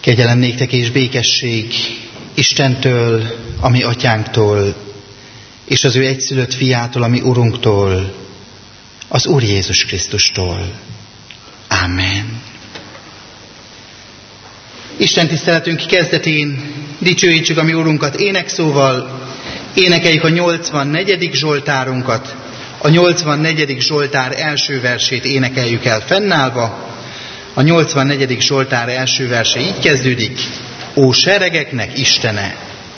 Kegyelem néktek és békesség Istentől, a mi atyánktól, és az ő egyszülött fiától, a mi Urunktól, az Úr Jézus Krisztustól. Amen. Isten tiszteletünk kezdetén dicsőítsük a mi Urunkat énekszóval, énekeljük a 84. Zsoltárunkat, a 84. Zsoltár első versét énekeljük el fennállva. A 84. Zsoltár első verse így kezdődik: Ó seregeknek Istene!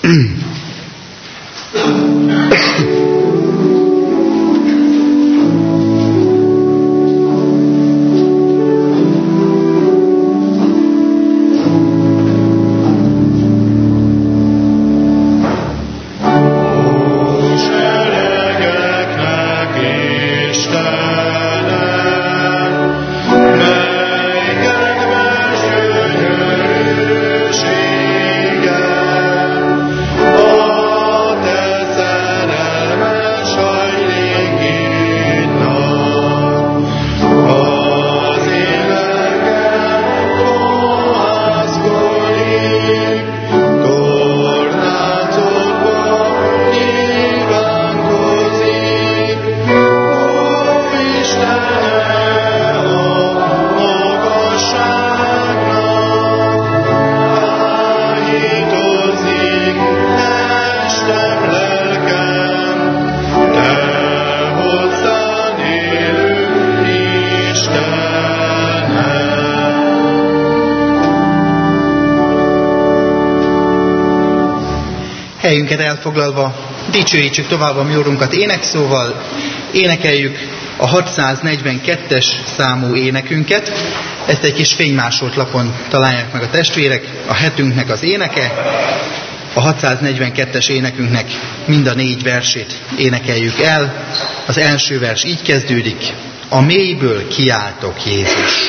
Helyünket elfoglalva dicsőítsük tovább a mi Urunkat énekszóval, énekeljük a 642-es számú énekünket. Ezt egy kis fénymásolt lapon találják meg a testvérek, a hetünknek az éneke. A 642-es énekünknek mind a 4 versét énekeljük el. Az első vers így kezdődik: A mélyből kiáltok, Jézus.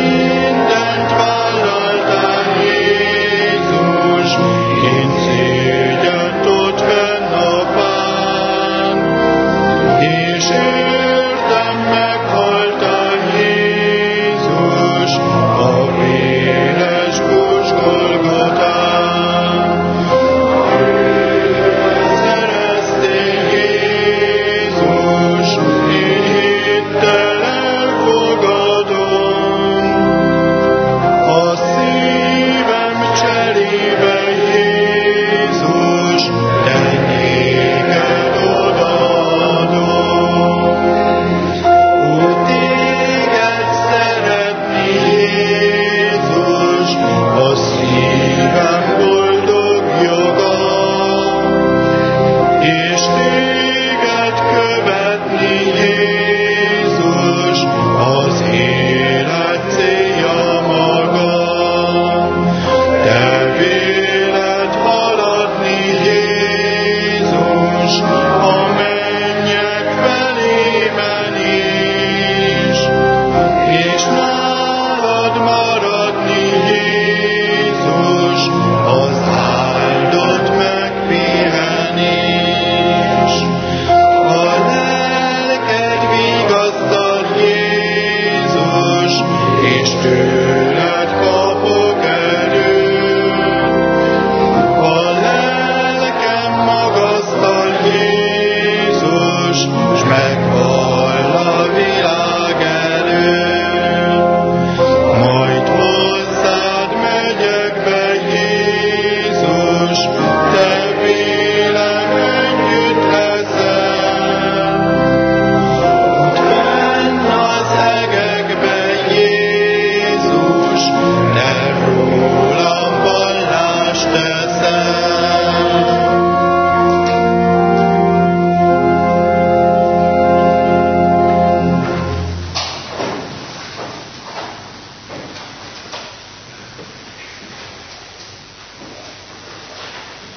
Mindent vállaltál, Jézus, én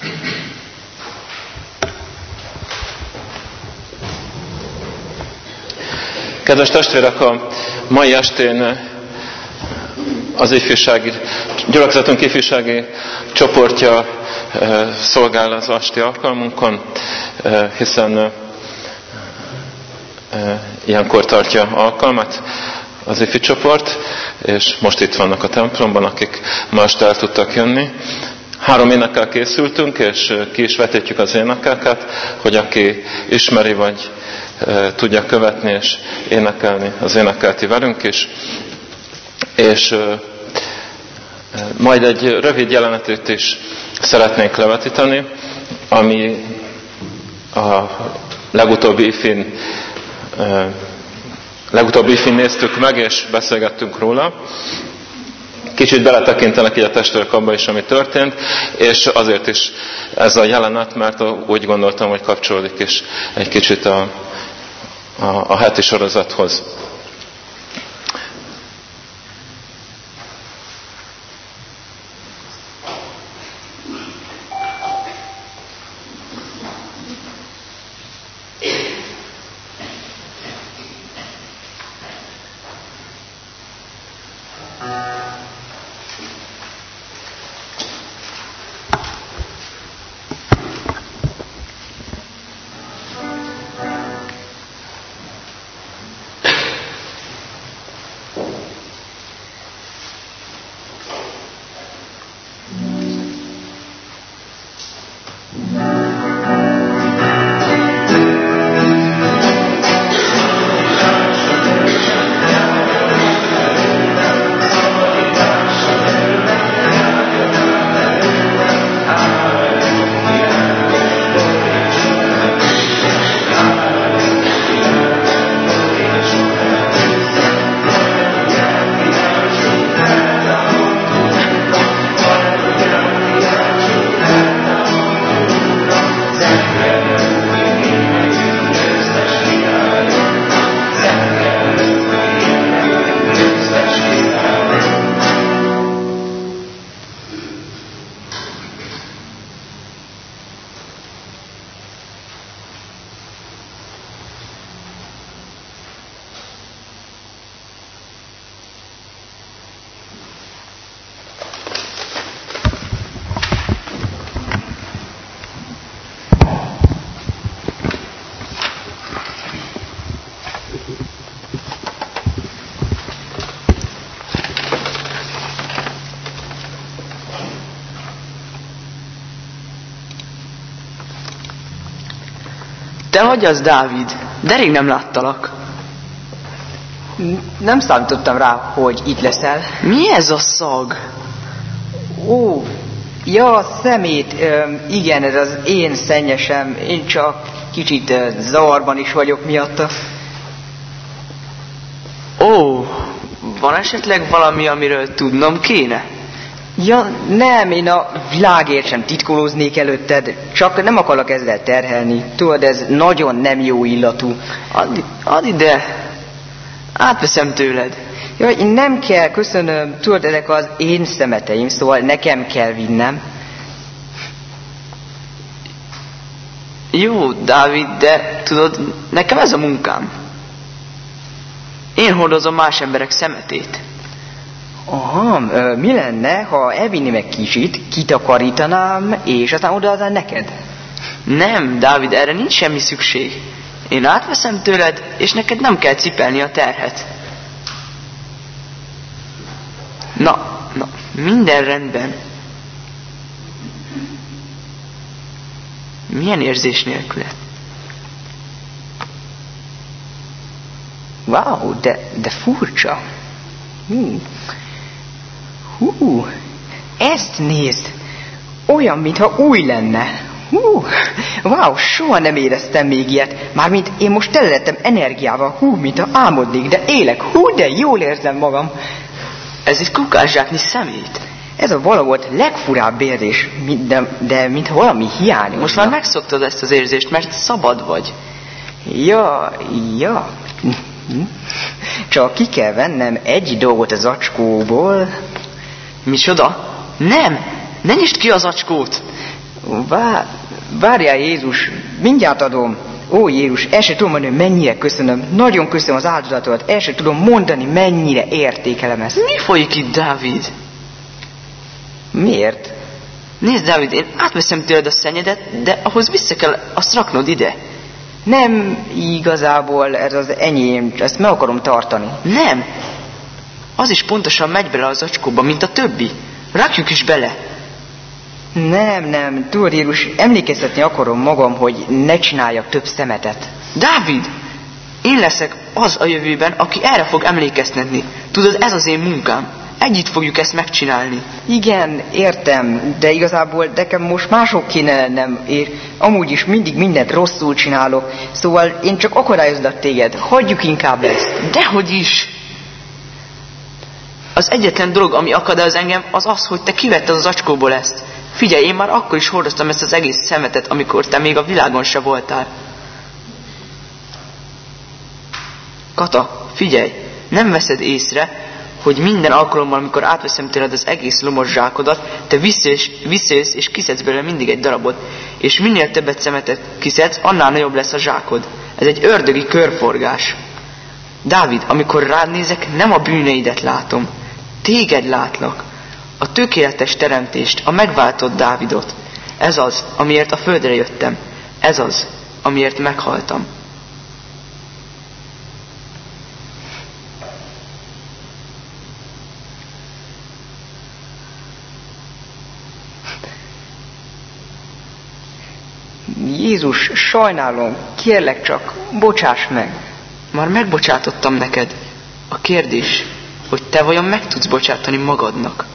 Kedves testvérek, a mai estén az gyülekezetünk ifjúsági csoportja szolgál az esti alkalmunkon, hiszen ilyenkor tartja alkalmat az ifjú csoport, és most itt vannak a templomban, akik ma este el tudtak jönni. 3 énekkel készültünk, és ki is vetítjük az énekeket, hogy aki ismeri, vagy tudja követni és énekelni, az énekelti velünk is. És majd egy rövid jelenetet is szeretnénk levetíteni, ami a legutóbbi ifin néztük meg, és beszélgettünk róla. Kicsit beletekintenek így a testvérek abba is, ami történt, és azért is ez a jelenet, mert úgy gondoltam, hogy kapcsolódik is egy kicsit a heti sorozathoz. Te vagy az, Dávid? De rég nem láttalak. Nem számítottam rá, hogy itt leszel. Mi ez a szag? Ó, ja, szemét. Igen, ez az én szennyesem. Én csak kicsit zavarban is vagyok miatta. Ó, van esetleg valami, amiről tudnom kéne? Ja, nem, én a világért sem titkolóznék előtted, csak nem akarlak ezzel terhelni. Tudod, ez nagyon nem jó illatú. Add ide, átveszem tőled. Jaj, nem kell, köszönöm, tudod, ezek az én szemeteim, szóval nekem kell vinnem. Jó, Dávid, de tudod, nekem ez a munkám. Én hordozom más emberek szemetét. Aha, mi lenne, ha elvinni meg kicsit, kitakarítanám, és aztán odaadnám neked? Nem, Dávid, erre nincs semmi szükség. Én átveszem tőled, és neked nem kell cipelni a terhet. Na, minden rendben. Milyen érzés nélkület? Wow, de furcsa. Ezt nézd! Olyan, mintha új lenne. Wow, soha nem éreztem még ilyet. Mármint én most tele lettem energiával, mintha álmodnék, de élek. De jól érzem magam. Ez egy kukászsáknyi szemét. Ez a valahogy legfurább érzés, de mintha valami hiányos. Most már megszoktad ezt az érzést, mert szabad vagy. Ja. Csak ki kell vennem egy dolgot az zacskóból. Micsoda? Nem! Ne nyisd ki az zacskót! Várjál Jézus, mindjárt adom. Ó Jézus, el sem tudom mondani, mennyire köszönöm. Nagyon köszönöm az áldozatodat. El sem tudom mondani, mennyire értékelem ezt. Mi folyik itt, Dávid? Miért? Nézd, Dávid, én átveszem tőled a szennyedet, de ahhoz vissza kell azt raknod ide. Nem igazából ez az enyém, ezt meg akarom tartani. Nem. Az is pontosan megy bele az zacskóba, mint a többi. Rakjuk is bele. Nem, tudod Jézus, emlékeztetni akarom magam, hogy ne csináljak több szemetet. Dávid, én leszek az a jövőben, aki erre fog emlékeztetni. Tudod, ez az én munkám. Együtt fogjuk ezt megcsinálni. Igen, értem, de igazából nekem most mások kéne lennem, és amúgy is mindig mindent rosszul csinálok, szóval én csak akadályozlak téged, hagyjuk inkább ezt. Dehogy is! Az egyetlen dolog, ami akadályoz engem, az az, hogy te kivetted az zacskóból ezt. Figyelj, én már akkor is hordoztam ezt az egész szemetet, amikor te még a világon se voltál. Kata, figyelj, nem veszed észre, hogy minden alkalommal, amikor átveszem tőled az egész lomos zsákodat, te visszajössz és kiszedsz belőle mindig egy darabot, és minél többet szemetet kiszedsz, annál nagyobb lesz a zsákod. Ez egy ördögi körforgás. Dávid, amikor rád nézek, nem a bűneidet látom. Téged látlak. A tökéletes teremtést, a megváltott Dávidot. Ez az, amiért a földre jöttem. Ez az, amiért meghaltam. Jézus, sajnálom, kérlek csak, bocsáss meg. Már megbocsátottam neked. A kérdés, hogy te vajon meg tudsz bocsátani magadnak.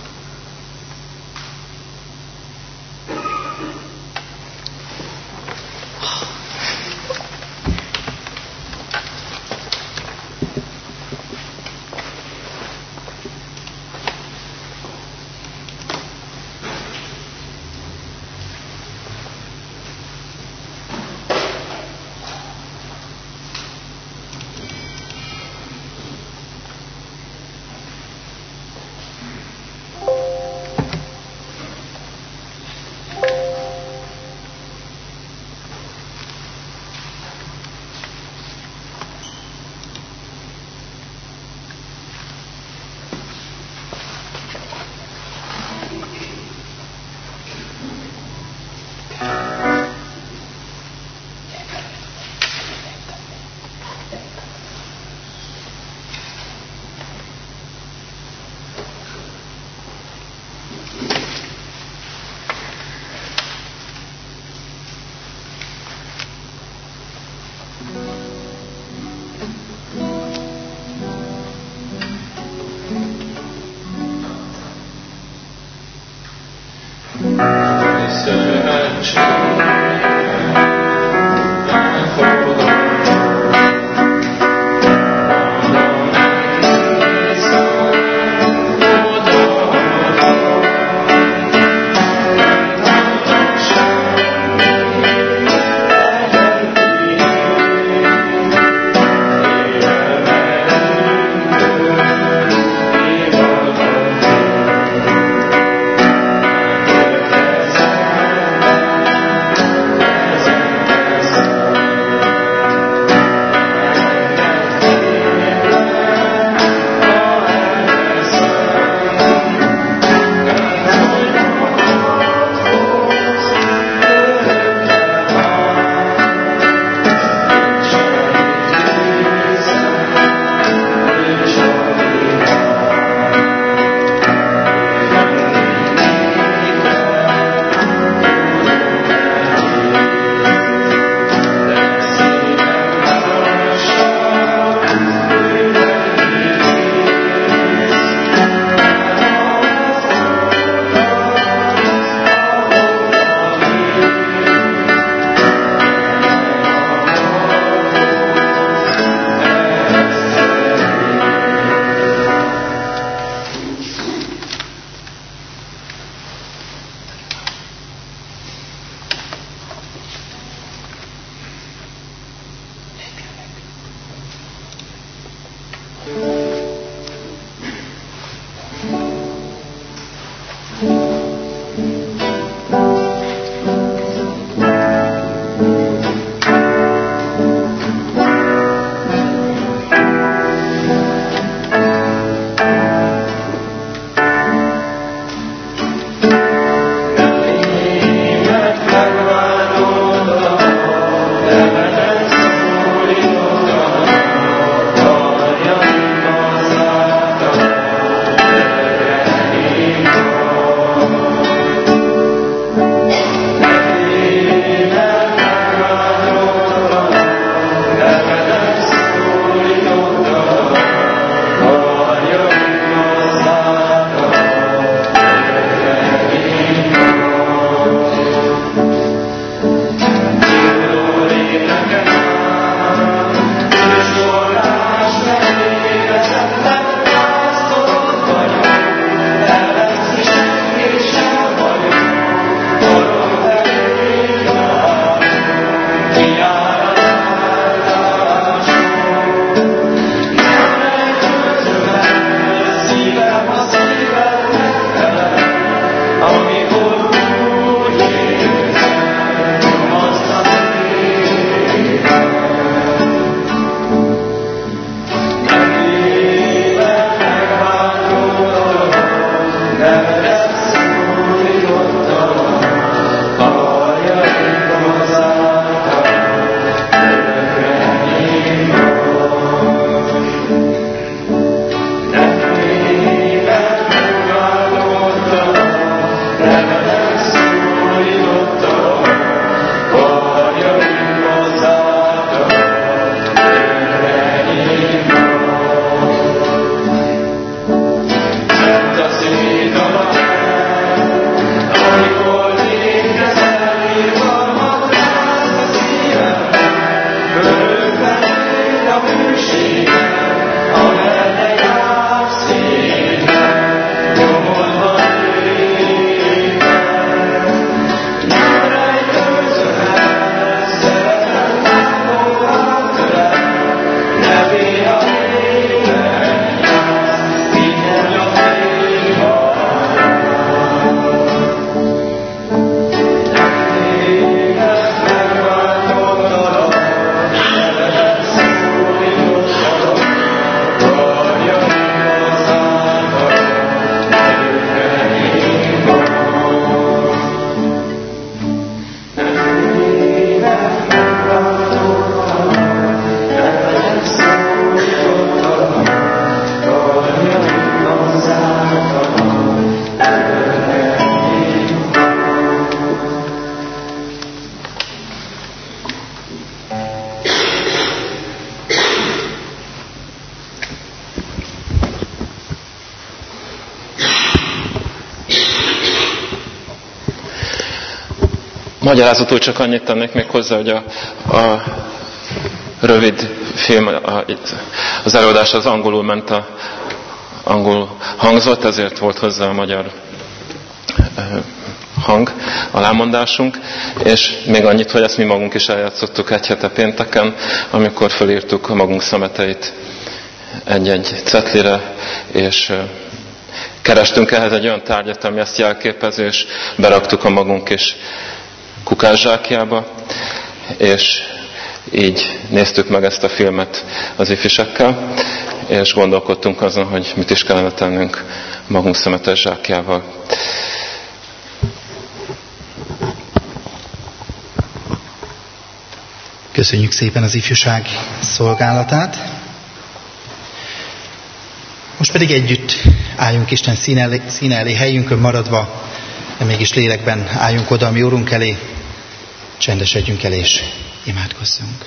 Magyarázatul csak annyit tennék még hozzá, hogy a rövid film, az előadás az angolul ment, angol hangzott, ezért volt hozzá a magyar hang, alámondásunk, és még annyit, hogy ezt mi magunk is eljátszottuk egy hete pénteken, amikor felírtuk a magunk szemeteit egy-egy cetlire, és kerestünk ehhez egy olyan tárgyat, ami ezt jelképező, és beraktuk a magunk is kukászsákjába, és így néztük meg ezt a filmet az ifisekkel, és gondolkodtunk azon, hogy mit is kellene tennünk magunk szemetes zsákjával. Köszönjük szépen az ifjúság szolgálatát. Most pedig együtt álljunk Isten színe elé helyünkön maradva, de mégis lélekben álljunk oda a mi Urunk elé, csendesedjünk el és imádkozzunk.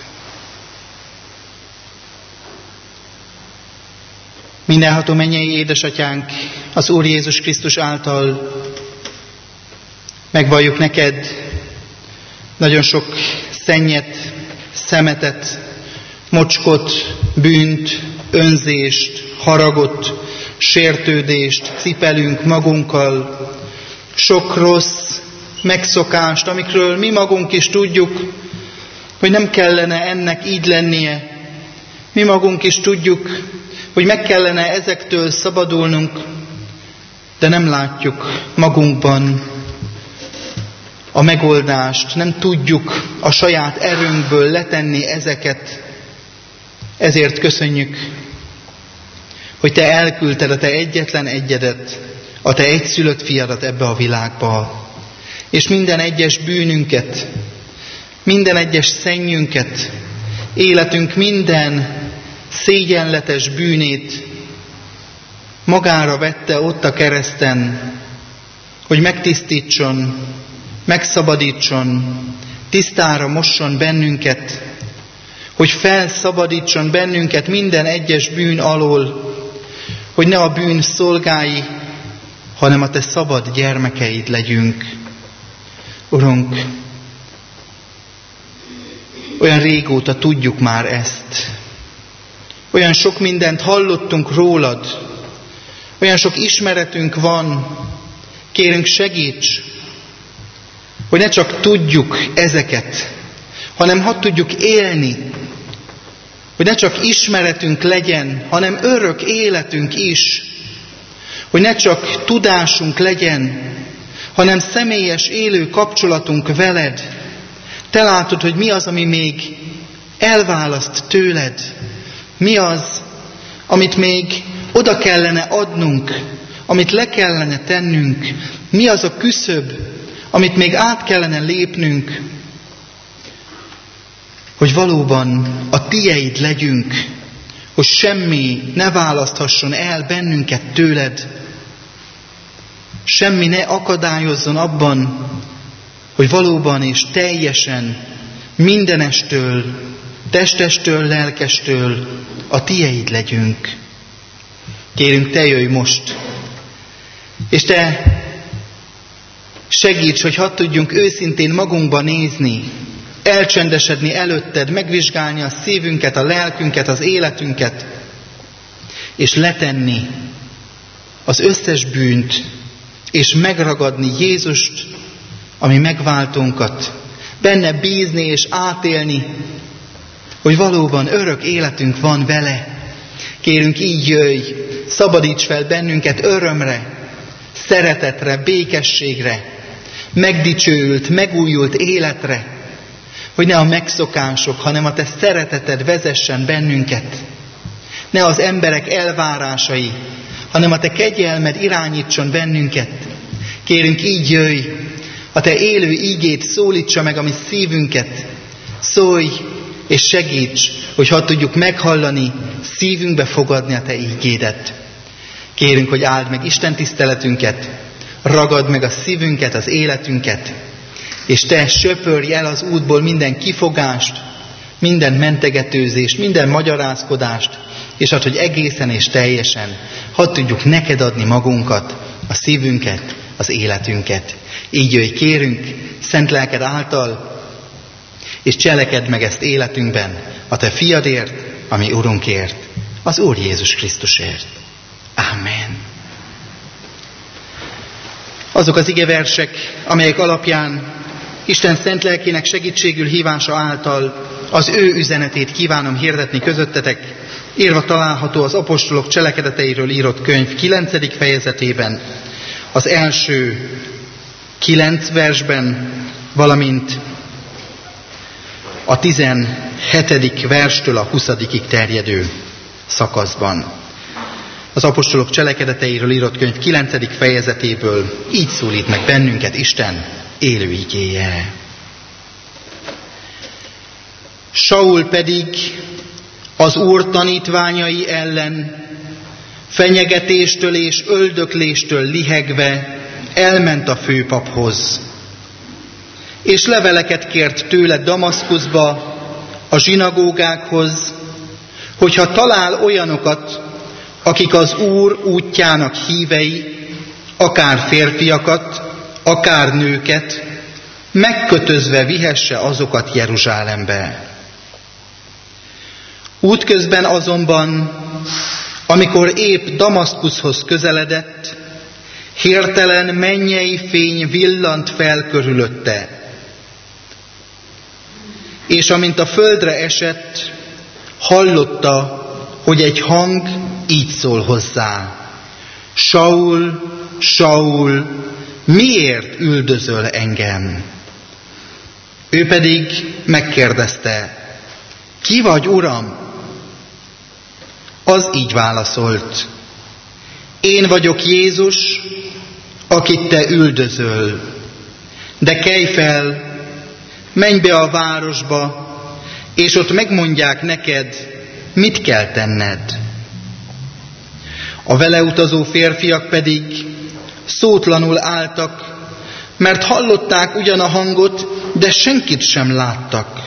Mindenható mennyei édesatyánk, az Úr Jézus Krisztus által megvalljuk neked nagyon sok szennyet, szemetet, mocskot, bűnt, önzést, haragot, sértődést cipelünk magunkkal, sok rossz megszokást, amikről mi magunk is tudjuk, hogy nem kellene ennek így lennie. Mi magunk is tudjuk, hogy meg kellene ezektől szabadulnunk, de nem látjuk magunkban a megoldást, nem tudjuk a saját erőnkből letenni ezeket. Ezért köszönjük, hogy te elküldted a te egyetlen egyedet, a te egyszülött fiadat ebbe a világba, és minden egyes bűnünket, minden egyes szennyünket, életünk minden szégyenletes bűnét magára vette ott a kereszten, hogy megtisztítson, megszabadítson, tisztára mosson bennünket, hogy felszabadítson bennünket minden egyes bűn alól, hogy ne a bűn szolgái, hanem a te szabad gyermekeid legyünk. Urunk, olyan régóta tudjuk már ezt. Olyan sok mindent hallottunk rólad, olyan sok ismeretünk van, kérünk segíts, hogy ne csak tudjuk ezeket, hanem hadd tudjuk élni, hogy ne csak ismeretünk legyen, hanem örök életünk is, hogy ne csak tudásunk legyen, hanem személyes élő kapcsolatunk veled. Te látod, hogy mi az, ami még elválaszt tőled, mi az, amit még oda kellene adnunk, amit le kellene tennünk, mi az a küszöb, amit még át kellene lépnünk, hogy valóban a tieid legyünk, hogy semmi ne választhasson el bennünket tőled, semmi ne akadályozzon abban, hogy valóban és teljesen mindenestől, testestől, lelkestől a tieid legyünk. Kérünk, te jöjj most, és te segíts, hogy hadd tudjunk őszintén magunkba nézni, elcsendesedni előtted, megvizsgálni a szívünket, a lelkünket, az életünket, és letenni az összes bűnt, és megragadni Jézust, ami megváltónkat, benne bízni és átélni, hogy valóban örök életünk van vele. Kérünk, így jöjj, szabadíts fel bennünket örömre, szeretetre, békességre, megdicsőült, megújult életre, hogy ne a megszokások, hanem a te szereteted vezessen bennünket. Ne az emberek elvárásai, hanem a te kegyelmed irányítson bennünket. Kérünk, így jöjj, a te élő ígét szólítsa meg a mi szívünket. Szólj és segíts, hogy hadd tudjuk meghallani, szívünkbe fogadni a te ígédet. Kérünk, hogy áld meg Isten tiszteletünket, ragad meg a szívünket, az életünket, és te söpörj el az útból minden kifogást, minden mentegetőzést, minden magyarázkodást, és add, hogy egészen és teljesen hadd tudjuk neked adni magunkat, a szívünket, az életünket. Így jöjj, kérünk, szent lelked által, és cselekedd meg ezt életünkben a te fiadért, a mi Urunkért, az Úr Jézus Krisztusért. Amen. Azok az igeversek, amelyek alapján Isten szent lelkének segítségül hívása által az ő üzenetét kívánom hirdetni közöttetek, írva található az apostolok cselekedeteiről írott könyv 9. fejezetében, az első 9 versben, valamint a 17. verstől a 20. terjedő szakaszban. Az apostolok cselekedeteiről írott könyv 9. fejezetéből így szólít meg bennünket Isten élő igéje. Saul pedig az Úr tanítványai ellen fenyegetéstől és öldökléstől lihegve elment a főpaphoz, és leveleket kért tőle Damaszkuszba, a zsinagógákhoz, hogyha talál olyanokat, akik az Úr útjának hívei, akár férfiakat, akár nőket, megkötözve vihesse azokat Jeruzsálembe. Útközben azonban, amikor épp Damaszkuszhoz közeledett, hirtelen mennyei fény villant fel körülötte, és amint a földre esett, hallotta, hogy egy hang így szól hozzá: Saul, Saul, miért üldözöl engem? Ő pedig megkérdezte: ki vagy, Uram? Az így válaszolt: én vagyok Jézus, akit te üldözöl. De kelj fel, menj be a városba, és ott megmondják neked, mit kell tenned. A vele utazó férfiak pedig szótlanul álltak, mert hallották ugyan a hangot, de senkit sem láttak.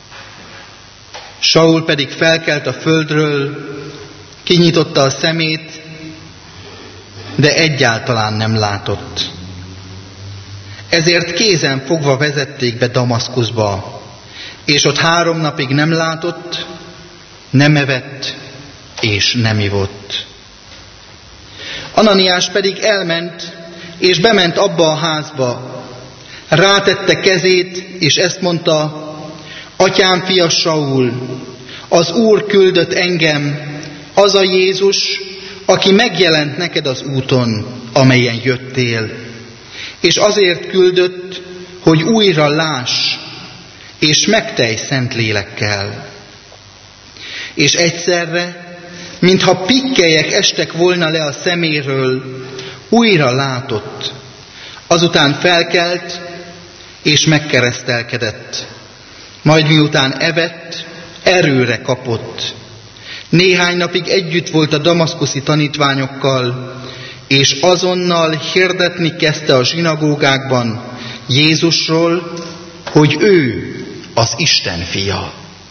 Saul pedig felkelt a földről, kinyitotta a szemét, de egyáltalán nem látott. Ezért kézen fogva vezették be Damaszkuszba, és ott 3 napig nem látott, nem evett, és nem ivott. Ananiás pedig elment, és bement abba a házba. Rátette kezét, és ezt mondta: Atyám fia Saul, az Úr küldött engem, az a Jézus, aki megjelent neked az úton, amelyen jöttél. És azért küldött, hogy újra láss, és megtelj szent lélekkel. És egyszerre, mintha pikkelyek estek volna le a szeméről, újra látott. Azután felkelt, és megkeresztelkedett. Majd miután evett, erőre kapott. Néhány napig együtt volt a damaszkuszi tanítványokkal, és azonnal hirdetni kezdte a zsinagógákban Jézusról, hogy ő az Isten fia.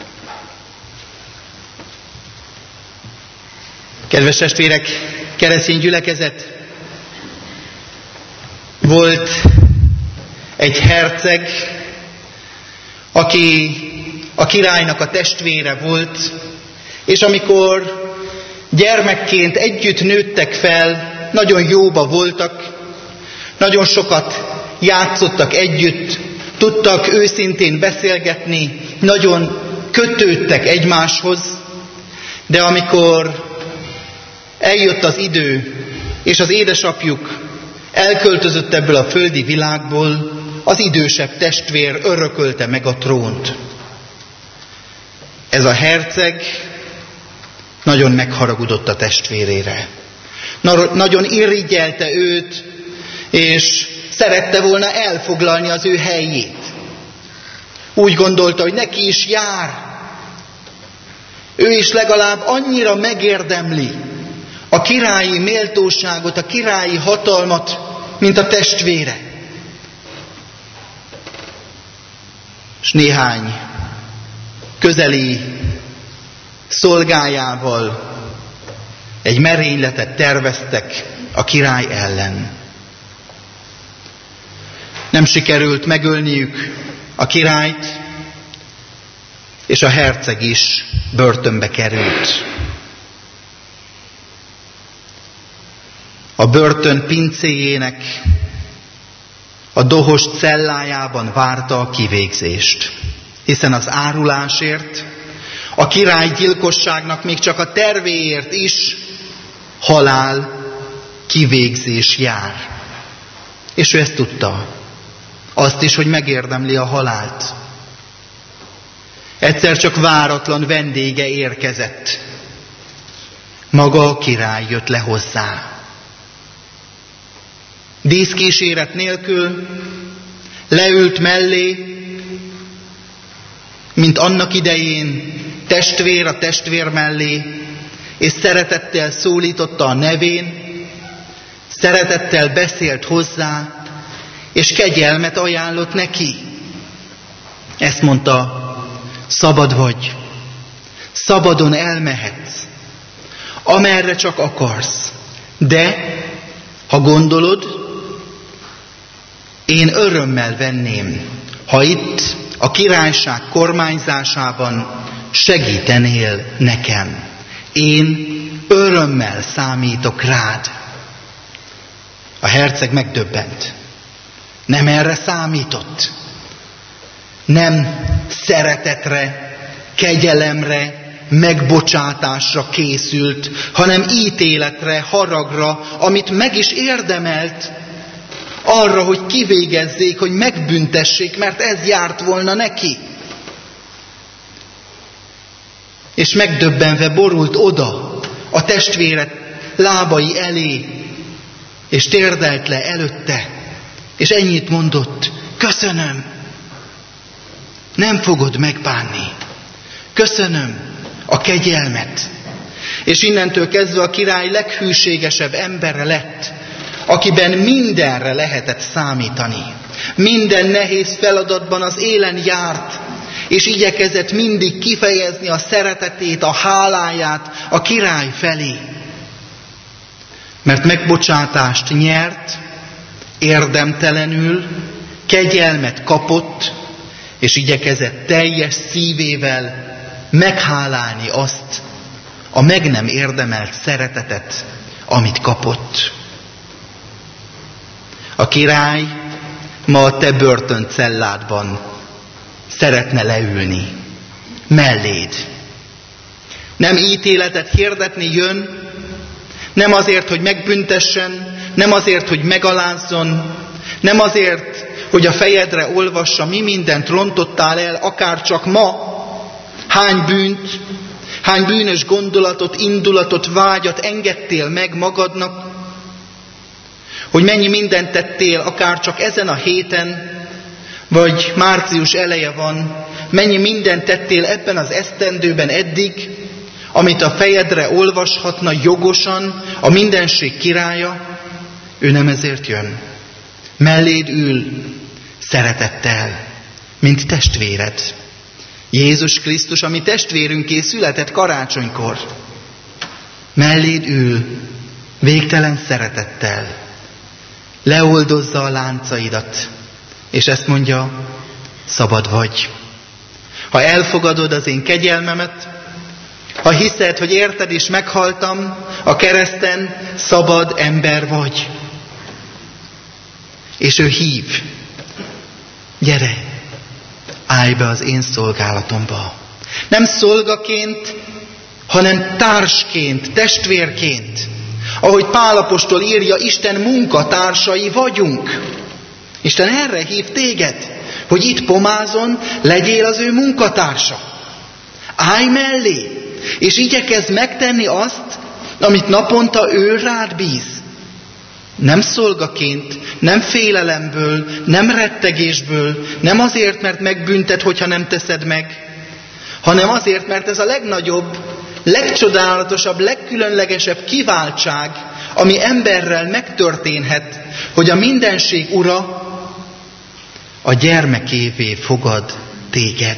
Kedves testvérek, keresztény gyülekezet, volt egy herceg, aki a királynak a testvére volt, és amikor gyermekként együtt nőttek fel, nagyon jóba voltak, nagyon sokat játszottak együtt, tudtak őszintén beszélgetni, nagyon kötődtek egymáshoz, de amikor eljött az idő, és az édesapjuk elköltözött ebből a földi világból, az idősebb testvér örökölte meg a trónt. Ez a herceg nagyon megharagudott a testvérére. Nagyon irigyelte őt, és szerette volna elfoglalni az ő helyét. Úgy gondolta, hogy neki is jár. Ő is legalább annyira megérdemli a királyi méltóságot, a királyi hatalmat, mint a testvére. És néhány közeli szolgájával egy merényletet terveztek a király ellen. Nem sikerült megölniük a királyt, és a herceg is börtönbe került. A börtön pincéjének a dohos cellájában várta a kivégzést, hiszen az árulásért, a királygyilkosságnak még csak a tervéért is halál, kivégzés jár. És ő ezt tudta. Azt is, hogy megérdemli a halált. Egyszer csak váratlan vendége érkezett. Maga a király jött le hozzá. Díszkíséret nélkül leült mellé, mint annak idején testvér a testvér mellé, és szeretettel szólította a nevén, szeretettel beszélt hozzá, és kegyelmet ajánlott neki. Ezt mondta, szabad vagy, szabadon elmehetsz, amerre csak akarsz, de ha gondolod, én örömmel venném, ha itt a királyság kormányzásában segítenél nekem. Én örömmel számítok rád. A herceg megdöbbent. Nem erre számított. Nem szeretetre, kegyelemre, megbocsátásra készült, hanem ítéletre, haragra, amit meg is érdemelt, arra, hogy kivégezzék, hogy megbüntessék, mert ez járt volna neki. És megdöbbenve borult oda a testvére lábai elé, és térdelt le előtte, és ennyit mondott, köszönöm, nem fogod megbánni, köszönöm a kegyelmet. És innentől kezdve a király leghűségesebb embere lett, akiben mindenre lehetett számítani. Minden nehéz feladatban az élen járt, és igyekezett mindig kifejezni a szeretetét, a háláját a király felé. Mert megbocsátást nyert, érdemtelenül, kegyelmet kapott, és igyekezett teljes szívével meghálálni azt a meg nem érdemelt szeretetet, amit kapott. A király ma a te börtöncelládban szeretne leülni, melléd. Nem ítéletet hirdetni jön, nem azért, hogy megbüntessen, nem azért, hogy megalázzon, nem azért, hogy a fejedre olvassa, mi mindent rontottál el, akár csak ma, hány bűnt, hány bűnös gondolatot, indulatot, vágyat engedtél meg magadnak, hogy mennyi mindent tettél, akár csak ezen a héten, vagy március eleje van, mennyi mindent tettél ebben az esztendőben eddig, amit a fejedre olvashatna jogosan a mindenség királya, ő nem ezért jön. Melléd ül szeretettel, mint testvéred. Jézus Krisztus, ami testvérünké született karácsonykor. Melléd ül végtelen szeretettel. Leoldozza a láncaidat, és ezt mondja, szabad vagy. Ha elfogadod az én kegyelmemet, ha hiszed, hogy érted és meghaltam a kereszten, szabad ember vagy. És ő hív, gyere, állj be az én szolgálatomba. Nem szolgaként, hanem társként, testvérként. Ahogy Pál apostol írja, Isten munkatársai vagyunk. Isten erre hív téged, hogy itt pomázon legyél az ő munkatársa. Állj mellé, és igyekezz megtenni azt, amit naponta ő rád bíz. Nem szolgaként, nem félelemből, nem rettegésből, nem azért, mert megbüntet, hogyha nem teszed meg, hanem azért, mert ez a legnagyobb, legcsodálatosabb, legkülönlegesebb kiváltság, ami emberrel megtörténhet, hogy a mindenség ura a gyermekévé fogad téged.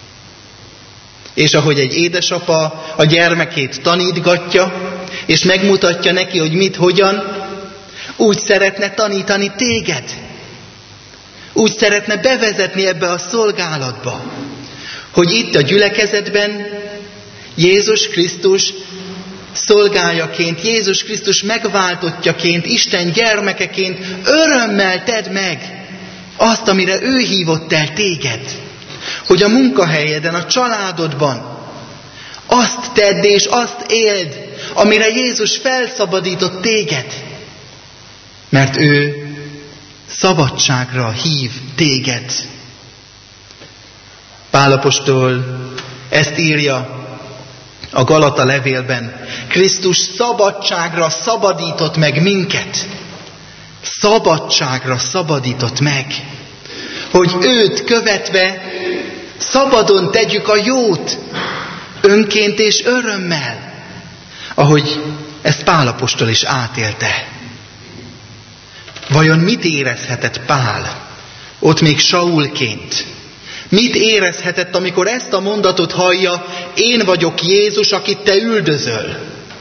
És ahogy egy édesapa a gyermekét tanítgatja, és megmutatja neki, hogy mit, hogyan, úgy szeretne tanítani téged. úgy szeretne bevezetni ebbe a szolgálatba, hogy itt a gyülekezetben Jézus Krisztus szolgájaként, Jézus Krisztus megváltottjaként, Isten gyermekeként örömmel tedd meg azt, amire ő hívott el téged. Hogy a munkahelyeden, a családodban azt tedd és azt éld, amire Jézus felszabadított téged. Mert ő szabadságra hív téged. Pál apostol ezt írja a Galata levélben. Krisztus szabadságra szabadított meg minket. Szabadságra szabadított meg. Hogy őt követve szabadon tegyük a jót, önként és örömmel, ahogy ezt Pál apostol is átélte. Vajon mit érezhetett Pál ott még Saulként? Mit érezhetett, amikor ezt a mondatot hallja, én vagyok Jézus, akit te üldözöl?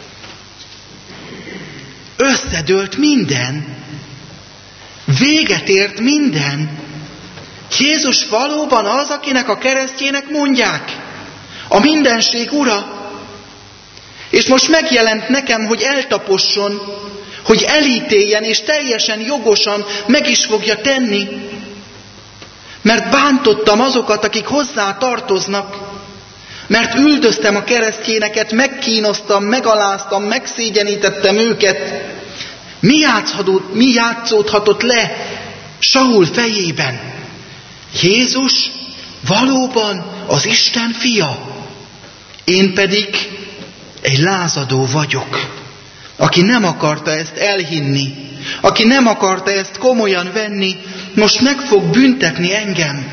Összedőlt minden. Véget ért minden. Jézus valóban az, akinek a keresztjének mondják. A mindenség ura. És most megjelent nekem, hogy eltaposson, hogy elítéljen, és teljesen jogosan meg is fogja tenni. Mert bántottam azokat, akik hozzá tartoznak. Mert üldöztem a keresztjéneket, megkínoztam, megaláztam, megszégyenítettem őket. Mi játszódhatott le Saul fejében? Jézus valóban az Isten fia. Én pedig egy lázadó vagyok, aki nem akarta ezt elhinni, aki nem akarta ezt komolyan venni, most meg fog büntetni engem.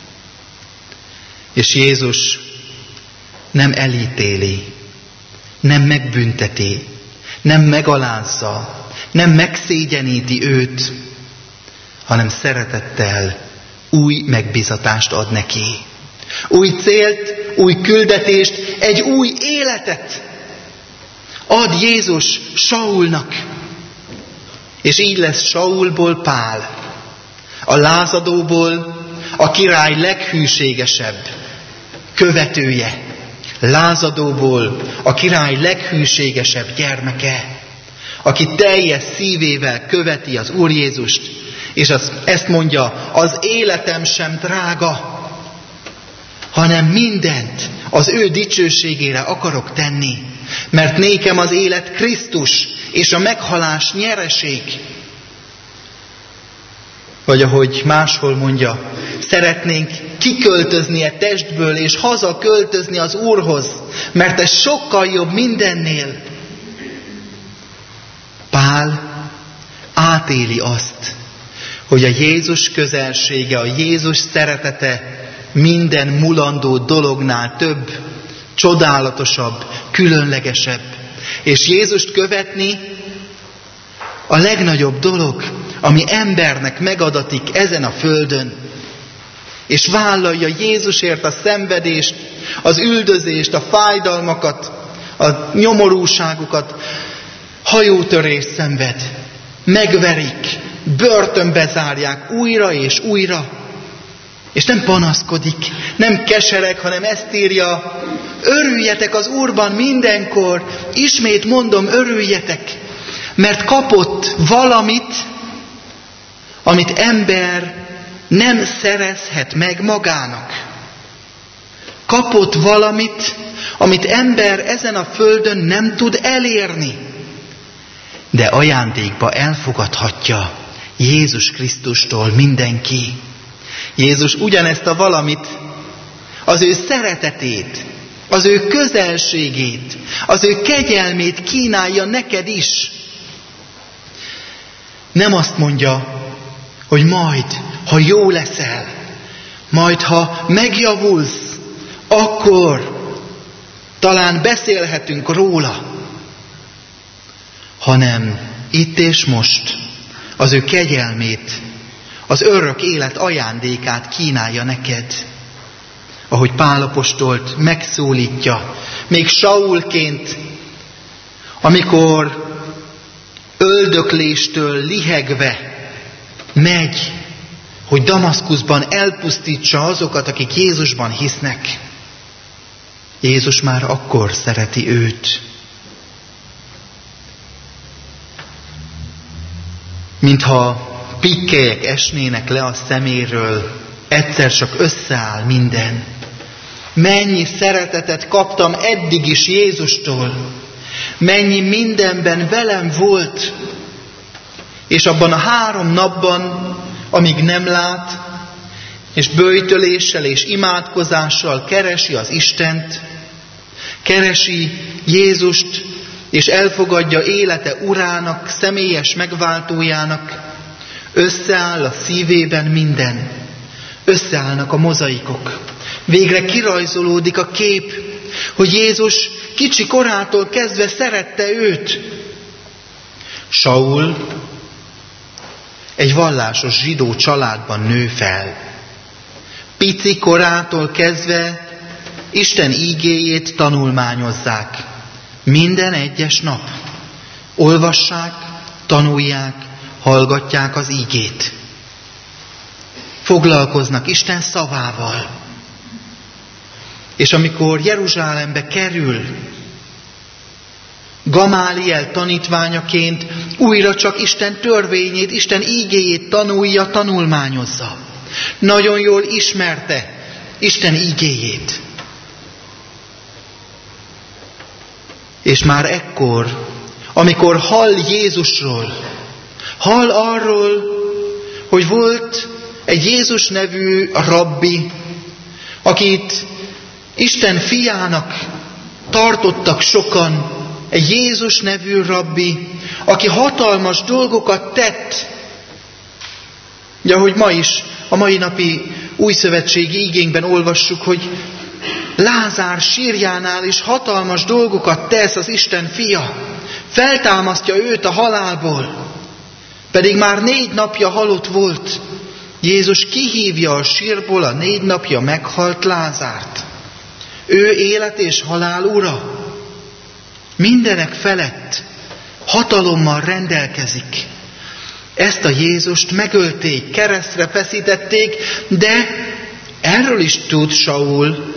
És Jézus nem elítéli, nem megbünteti, nem megalázza, nem megszégyeníti őt, hanem szeretettel új megbízatást ad neki. Új célt, új küldetést, egy új életet ad Jézus Saulnak. És így lesz Saulból Pál, a lázadóból a király leghűségesebb követője, lázadóból a király leghűségesebb gyermeke, aki teljes szívével követi az Úr Jézust, és ezt mondja, az életem sem drága, hanem mindent az ő dicsőségére akarok tenni, mert nékem az élet Krisztus, és a meghalás nyereség. Vagy ahogy máshol mondja, szeretnénk kiköltözni a testből, és hazaköltözni az Úrhoz, mert ez sokkal jobb mindennél. Pál átéli azt, hogy a Jézus közelsége, a Jézus szeretete minden mulandó dolognál több, csodálatosabb, különlegesebb. És Jézust követni a legnagyobb dolog, ami embernek megadatik ezen a földön. És vállalja Jézusért a szenvedést, az üldözést, a fájdalmakat, a nyomorúságokat, hajótörést szenved. Megverik, börtönbe zárják újra és újra. És nem panaszkodik, nem kesereg, hanem ezt írja, örüljetek az Úrban mindenkor, ismét mondom, örüljetek, mert kapott valamit, amit ember nem szerezhet meg magának. Kapott valamit, amit ember ezen a földön nem tud elérni, de ajándékba elfogadhatja Jézus Krisztustól mindenki. Jézus ugyanezt a valamit, az ő szeretetét, az ő közelségét, az ő kegyelmét kínálja neked is. Nem azt mondja, hogy majd, ha jó leszel, majd, ha megjavulsz, akkor talán beszélhetünk róla, hanem itt és most az ő kegyelmét, az örök élet ajándékát kínálja neked. Ahogy Pál apostolt megszólítja, még Saulként, amikor öldökléstől lihegve megy, hogy Damaszkuszban elpusztítsa azokat, akik Jézusban hisznek. Jézus már akkor szereti őt. Mintha pikkelyek esnének le a szeméről, egyszer csak összeáll minden. Mennyi szeretetet kaptam eddig is Jézustól, mennyi mindenben velem volt, és abban a 3 napban, amíg nem lát, és böjtöléssel és imádkozással keresi az Istent, keresi Jézust, és elfogadja élete urának, személyes megváltójának, összeáll a szívében minden. Összeállnak a mozaikok. Végre kirajzolódik a kép, hogy Jézus kicsi korától kezdve szerette őt. Saul egy vallásos zsidó családban nő fel. Pici korától kezdve Isten ígéjét tanulmányozzák. Minden egyes nap. Olvassák, tanulják, hallgatják az ígét. Foglalkoznak Isten szavával. És amikor Jeruzsálembe kerül, Gamáliel tanítványaként újra csak Isten törvényét, Isten ígéjét tanulja, tanulmányozza. Nagyon jól ismerte Isten ígéjét. És már ekkor, amikor hall Jézusról, hall arról, hogy volt egy Jézus nevű rabbi, akit Isten fiának tartottak sokan, egy Jézus nevű rabbi, aki hatalmas dolgokat tett. Ugye, ahogy ma is, a mai napi újszövetségi igénkben olvassuk, hogy Lázár sírjánál is hatalmas dolgokat tesz az Isten fia. Feltámasztja őt a halálból. Pedig már 4 napja halott volt. Jézus kihívja a sírból a 4 napja meghalt Lázárt. Ő élet és halál ura. Mindenek felett hatalommal rendelkezik. Ezt a Jézust megölték, keresztre feszítették, de erről is tud Saul.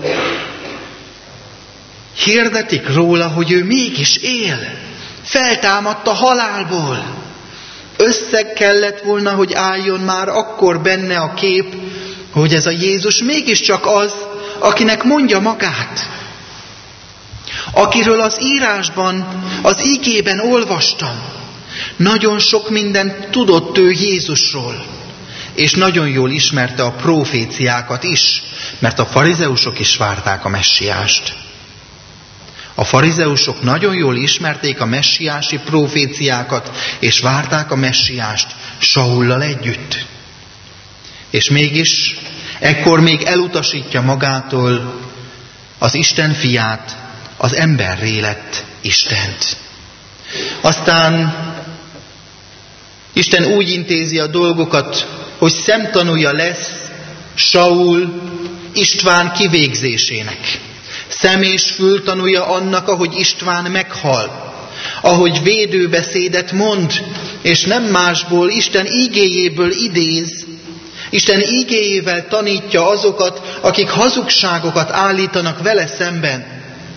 Hirdetik róla, hogy ő mégis él. Feltámadt a halálból. Össze kellett volna, hogy álljon már akkor benne a kép, hogy ez a Jézus mégiscsak az, akinek mondja magát. Akiről az írásban, az igében olvastam. Nagyon sok mindent tudott ő Jézusról. És nagyon jól ismerte a proféciákat is, mert a farizeusok is várták a messiást. A farizeusok nagyon jól ismerték a messiási proféciákat, és várták a messiást Saullal együtt. És mégis, ekkor még elutasítja magától az Isten fiát, az emberré lett Istent. Aztán Isten úgy intézi a dolgokat, hogy szemtanúja lesz Saul István kivégzésének. Szem és fültanúja annak, ahogy István meghal. Ahogy védőbeszédet mond, és nem másból, Isten ígéjéből idéz. Isten ígéjével tanítja azokat, akik hazugságokat állítanak vele szemben.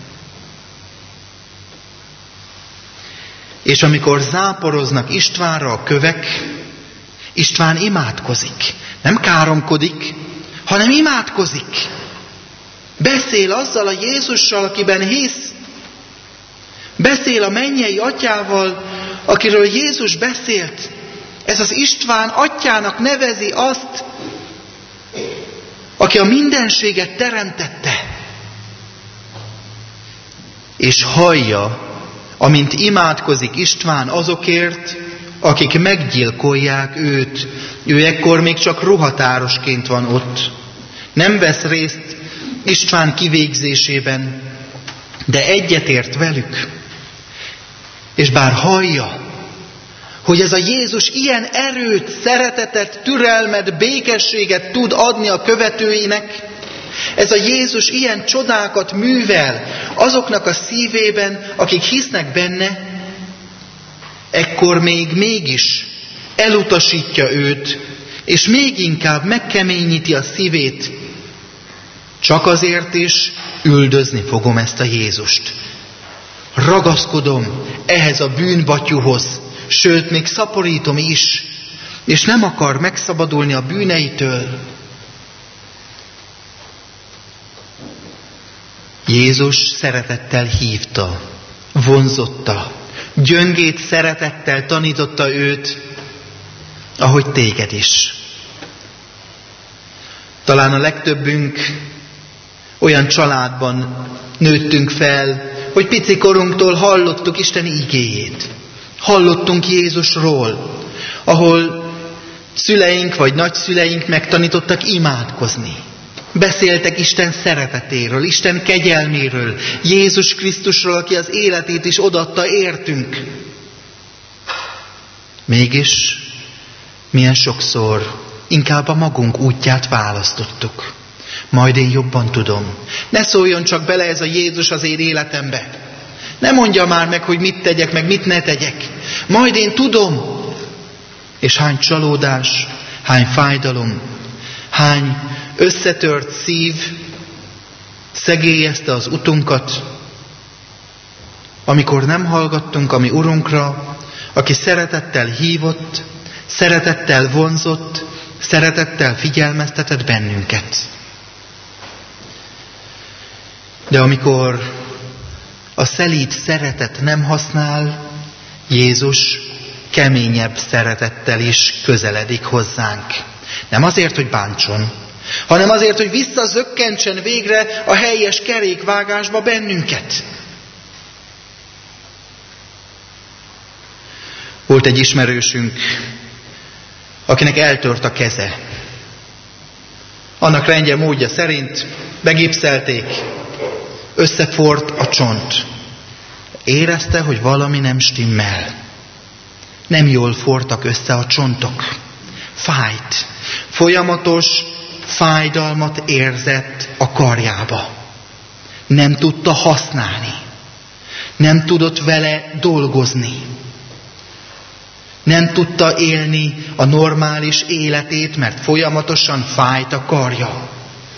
És amikor záporoznak Istvánra a kövek, István imádkozik. Nem káromkodik, hanem imádkozik. Beszél azzal a Jézussal, akiben hisz. Beszél a mennyei atyával, akiről Jézus beszélt. Ez az István atyának nevezi azt, aki a mindenséget teremtette. És hallja, amint imádkozik István azokért, akik meggyilkolják őt. Ő ekkor még csak ruhatárosként van ott. Nem vesz részt István kivégzésében, de egyetért velük. És bár hallja, hogy ez a Jézus ilyen erőt, szeretetet, türelmet, békességet tud adni a követőinek, ez a Jézus ilyen csodákat művel azoknak a szívében, akik hisznek benne, ekkor még mégis elutasítja őt, és még inkább megkeményíti a szívét, csak azért is üldözni fogom ezt a Jézust. Ragaszkodom ehhez a bűnbatyuhoz, sőt, még szaporítom is, és nem akar megszabadulni a bűneitől. Jézus szeretettel hívta, vonzotta, gyöngét szeretettel tanította őt, ahogy téged is. Talán a legtöbbünk olyan családban nőttünk fel, hogy pici korunktól hallottuk Isten igéjét. Hallottunk Jézusról, ahol szüleink vagy nagyszüleink megtanítottak imádkozni. Beszéltek Isten szeretetéről, Isten kegyelméről, Jézus Krisztusról, aki az életét is odaadta értünk. Mégis milyen sokszor inkább a magunk útját választottuk. Majd én jobban tudom. Ne szóljon csak bele ez a Jézus az én életembe. Ne mondja már meg, hogy mit tegyek, meg mit ne tegyek. Majd én tudom. És hány csalódás, hány fájdalom, hány összetört szív szegélyezte az utunkat, amikor nem hallgattunk a mi Urunkra, aki szeretettel hívott, szeretettel vonzott, szeretettel figyelmeztetett bennünket. De amikor a szelíd szeretet nem használ, Jézus keményebb szeretettel is közeledik hozzánk. Nem azért, hogy bántson, hanem azért, hogy visszazökkentsen végre a helyes kerékvágásba bennünket. Volt egy ismerősünk, akinek eltört a keze. Annak rendje módja szerint begipszelték, összeforrt a csont. Érezte, hogy valami nem stimmel. Nem jól fortak össze a csontok. Fájt. Folyamatos fájdalmat érzett a karjába. Nem tudta használni. Nem tudott vele dolgozni. Nem tudta élni a normális életét, mert folyamatosan fájt a karja.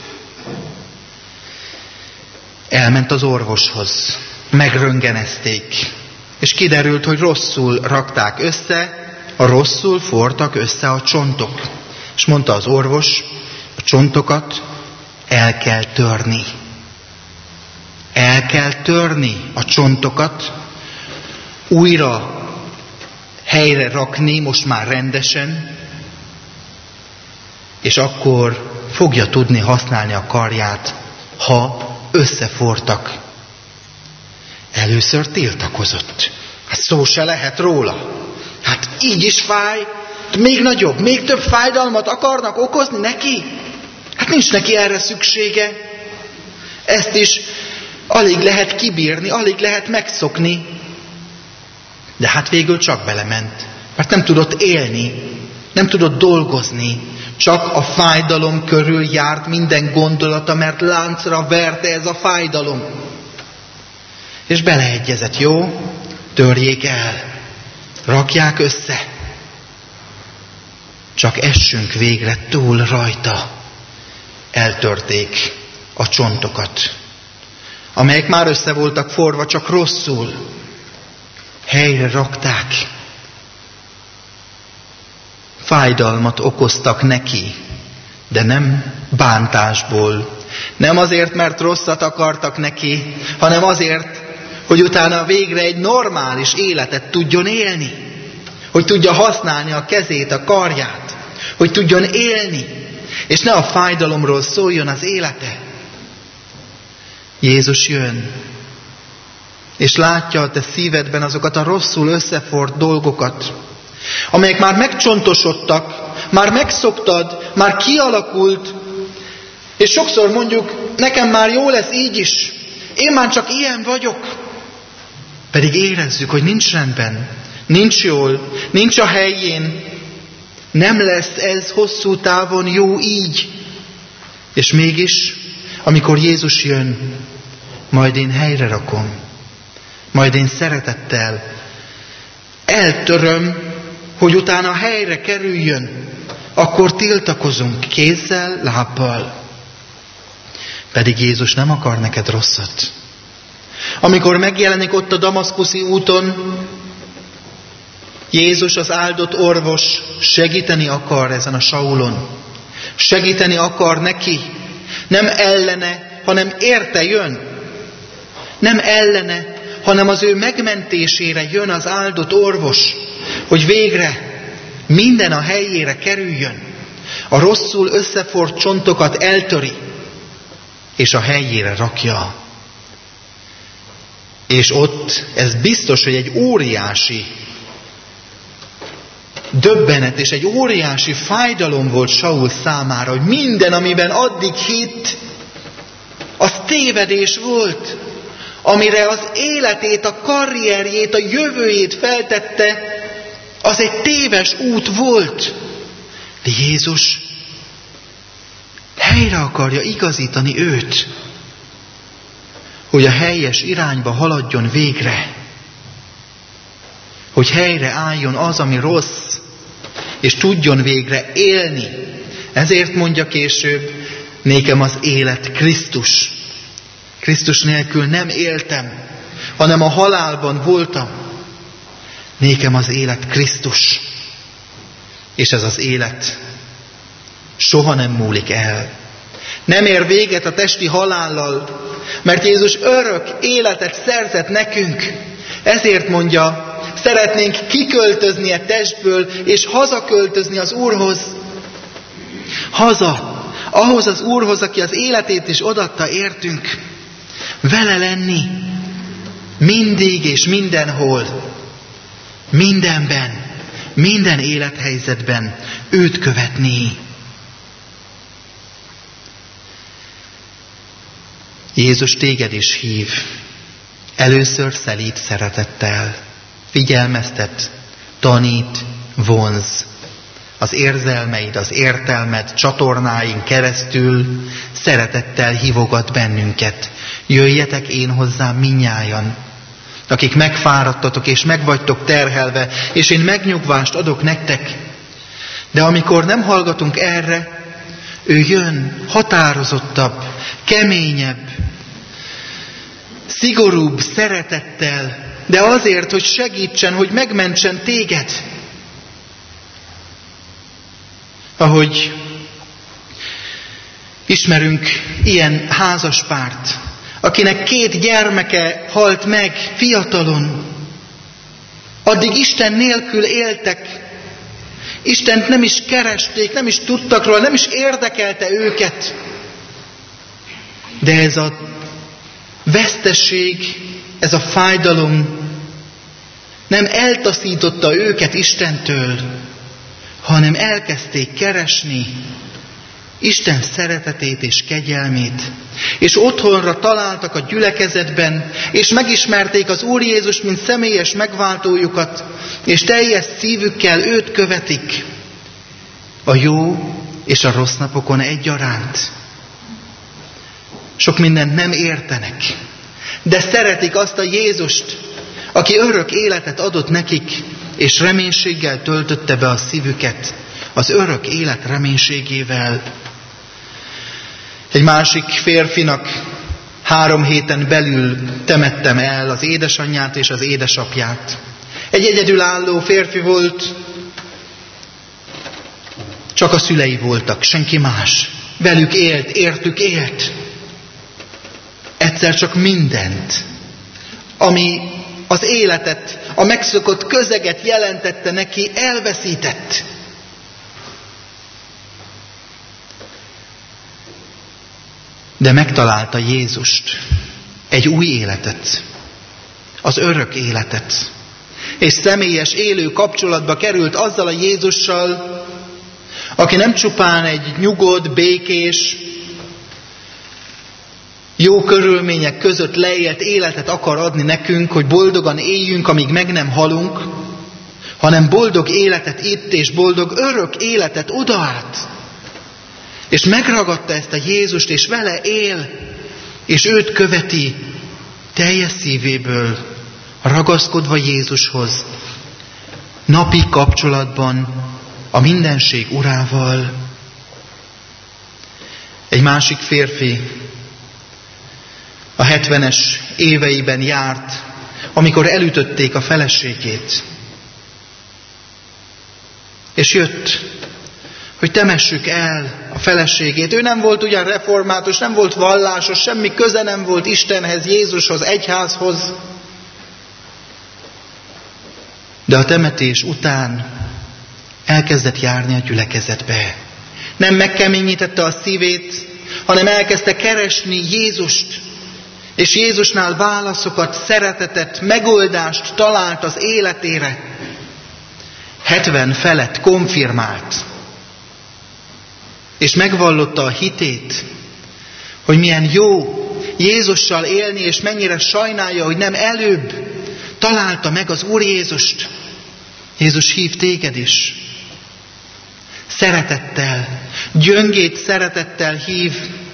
Elment az orvoshoz. Megröntgenezték. És kiderült, hogy rosszul rakták össze, a rosszul fortak össze a csontok. És mondta az orvos, a csontokat el kell törni. El kell törni a csontokat, újra helyre rakni, most már rendesen, és akkor fogja tudni használni a karját, ha összefortak. Először tiltakozott. Hát szó se lehet róla. Hát így is fáj, még nagyobb, még több fájdalmat akarnak okozni neki? Hát nincs neki erre szüksége. Ezt is alig lehet kibírni, alig lehet megszokni. De hát végül csak belement, mert nem tudott élni, nem tudott dolgozni. Csak a fájdalom körül járt minden gondolata, mert láncra verte ez a fájdalom. És beleegyezett, jó, törjék el, rakják össze. Csak essünk végre túl rajta. Eltörték a csontokat, amelyek már össze voltak forva, csak rosszul. Helyre rakták. Fájdalmat okoztak neki, de nem bántásból. Nem azért, mert rosszat akartak neki, hanem azért, hogy utána végre egy normális életet tudjon élni. Hogy tudja használni a kezét, a karját. Hogy tudjon élni. És ne a fájdalomról szóljon az élete. Jézus jön. És látja a te szívedben azokat a rosszul összefort dolgokat, amelyek már megcsontosodtak, már megszoktad, már kialakult, és sokszor mondjuk, nekem már jó lesz így is, én már csak ilyen vagyok. Pedig érezzük, hogy nincs rendben, nincs jól, nincs a helyén, nem lesz ez hosszú távon jó így. És mégis, amikor Jézus jön, majd én helyre rakom, majd én szeretettel eltöröm, hogy utána helyre kerüljön akkor tiltakozunk kézzel, lábbal. Pedig Jézus nem akar neked rosszat. Amikor megjelenik ott a damaszkuszi úton, Jézus, az áldott orvos, segíteni akar ezen a Saulon. Segíteni akar neki. Nem ellene, hanem érte jön. Nem ellene, hanem az ő megmentésére jön az áldott orvos, hogy végre minden a helyére kerüljön. A rosszul összefort csontokat eltöri, és a helyére rakja. És ott ez biztos, hogy egy óriási döbbenet és egy óriási fájdalom volt Saul számára, hogy minden, amiben addig hitt, az tévedés volt, amire az életét, a karrierjét, a jövőjét feltette, az egy téves út volt. De Jézus helyre akarja igazítani őt, hogy a helyes irányba haladjon végre, hogy helyre álljon az, ami rossz, és tudjon végre élni. Ezért mondja később, nékem az élet Krisztus. Krisztus nélkül nem éltem, hanem a halálban voltam. Nékem az élet Krisztus. És ez az élet soha nem múlik el. Nem ér véget a testi halállal, mert Jézus örök életet szerzett nekünk. Ezért mondja, szeretnénk kiköltözni a testből, és hazaköltözni az Úrhoz. Haza, ahhoz az Úrhoz, aki az életét is odaadta értünk. Vele lenni, mindig és mindenhol, mindenben, minden élethelyzetben őt követni. Jézus téged is hív, először szelíd szeretettel, figyelmeztet, tanít, vonz. Az érzelmeid, az értelmed csatornáin keresztül szeretettel hívogat bennünket. Jöjjetek én hozzám minnyájan, akik megfáradtatok és megvagytok terhelve, és én megnyugvást adok nektek. De amikor nem hallgatunk erre, ő jön határozottabb, keményebb, szigorúbb szeretettel, de azért, hogy segítsen, hogy megmentsen téged. Ahogy ismerünk ilyen házaspárt, akinek 2 gyermeke halt meg fiatalon, addig Isten nélkül éltek, Istent nem is keresték, nem is tudtak róla, nem is érdekelte őket. De ez a vesztesség, ez a fájdalom nem eltaszította őket Istentől, hanem elkezdték keresni Isten szeretetét és kegyelmét, és otthonra találtak a gyülekezetben, és megismerték az Úr Jézus, mint személyes megváltójukat, és teljes szívükkel őt követik a jó és a rossz napokon egyaránt. Sok mindent nem értenek, de szeretik azt a Jézust, aki örök életet adott nekik, és reménységgel töltötte be a szívüket, az örök élet reménységével. Egy másik férfinak 3 héten belül temettem el az édesanyját és az édesapját. Egy egyedülálló férfi volt, csak a szülei voltak, senki más. Velük élt, értük élt. Egyszer csak mindent, ami az életet, a megszokott közeget jelentette neki, elveszített. De megtalálta Jézust, egy új életet, az örök életet. És személyes élő kapcsolatba került azzal a Jézussal, aki nem csupán egy nyugodt, békés, jó körülmények között leélt életet akar adni nekünk, hogy boldogan éljünk, amíg meg nem halunk, hanem boldog életet itt, és boldog örök életet odaát. És megragadta ezt a Jézust, és vele él, és őt követi teljes szívéből, ragaszkodva Jézushoz, napi kapcsolatban, a mindenség urával. Egy másik férfi a 70-es éveiben járt, amikor elütötték a feleségét. És jött, hogy temessük el a feleségét. Ő nem volt ugyan református, nem volt vallásos, semmi köze nem volt Istenhez, Jézushoz, egyházhoz. De a temetés után elkezdett járni a gyülekezetbe. Nem megkeményítette a szívét, hanem elkezdte keresni Jézust. És Jézusnál válaszokat, szeretetet, megoldást talált az életére. 70 felett konfirmált. És megvallotta a hitét, hogy milyen jó Jézussal élni, és mennyire sajnálja, hogy nem előbb találta meg az Úr Jézust. Jézus hív téged is. Szeretettel, gyöngét szeretettel hív.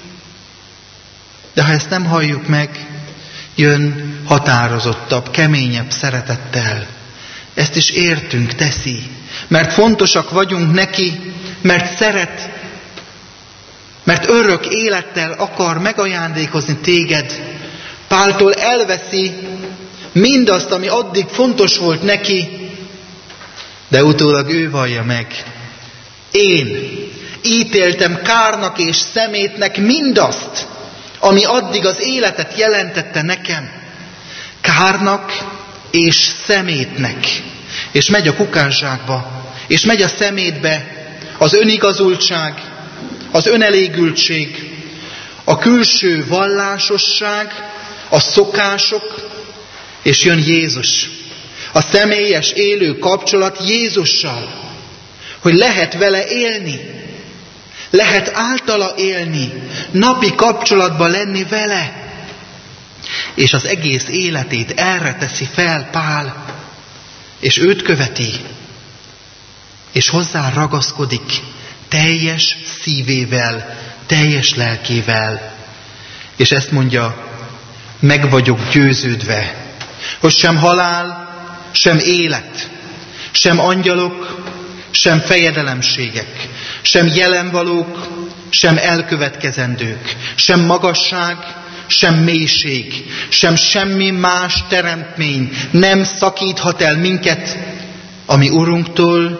De ha ezt nem halljuk meg, jön határozottabb, keményebb szeretettel. Ezt is értünk teszi, mert fontosak vagyunk neki, mert szeret, mert örök élettel akar megajándékozni téged. Páltól elveszi mindazt, ami addig fontos volt neki, de utólag ő vallja meg. Én ítéltem kárnak és szemétnek mindazt, ami addig az életet jelentette nekem. Kárnak és szemétnek. És megy a kukánzsákba, és megy a szemétbe az önigazultság, az önelégültség, a külső vallásosság, a szokások, és jön Jézus. A személyes élő kapcsolat Jézussal, hogy lehet vele élni, lehet általa élni, napi kapcsolatban lenni vele, és az egész életét erre teszi fel Pál, és őt követi, és hozzá ragaszkodik teljes szívével, teljes lelkével, és ezt mondja, meg vagyok győződve, hogy sem halál, sem élet, sem angyalok, sem fejedelemségek, sem jelenvalók, sem elkövetkezendők, sem magasság, sem mélység, sem semmi más teremtmény nem szakíthat el minket, ami Urunktól,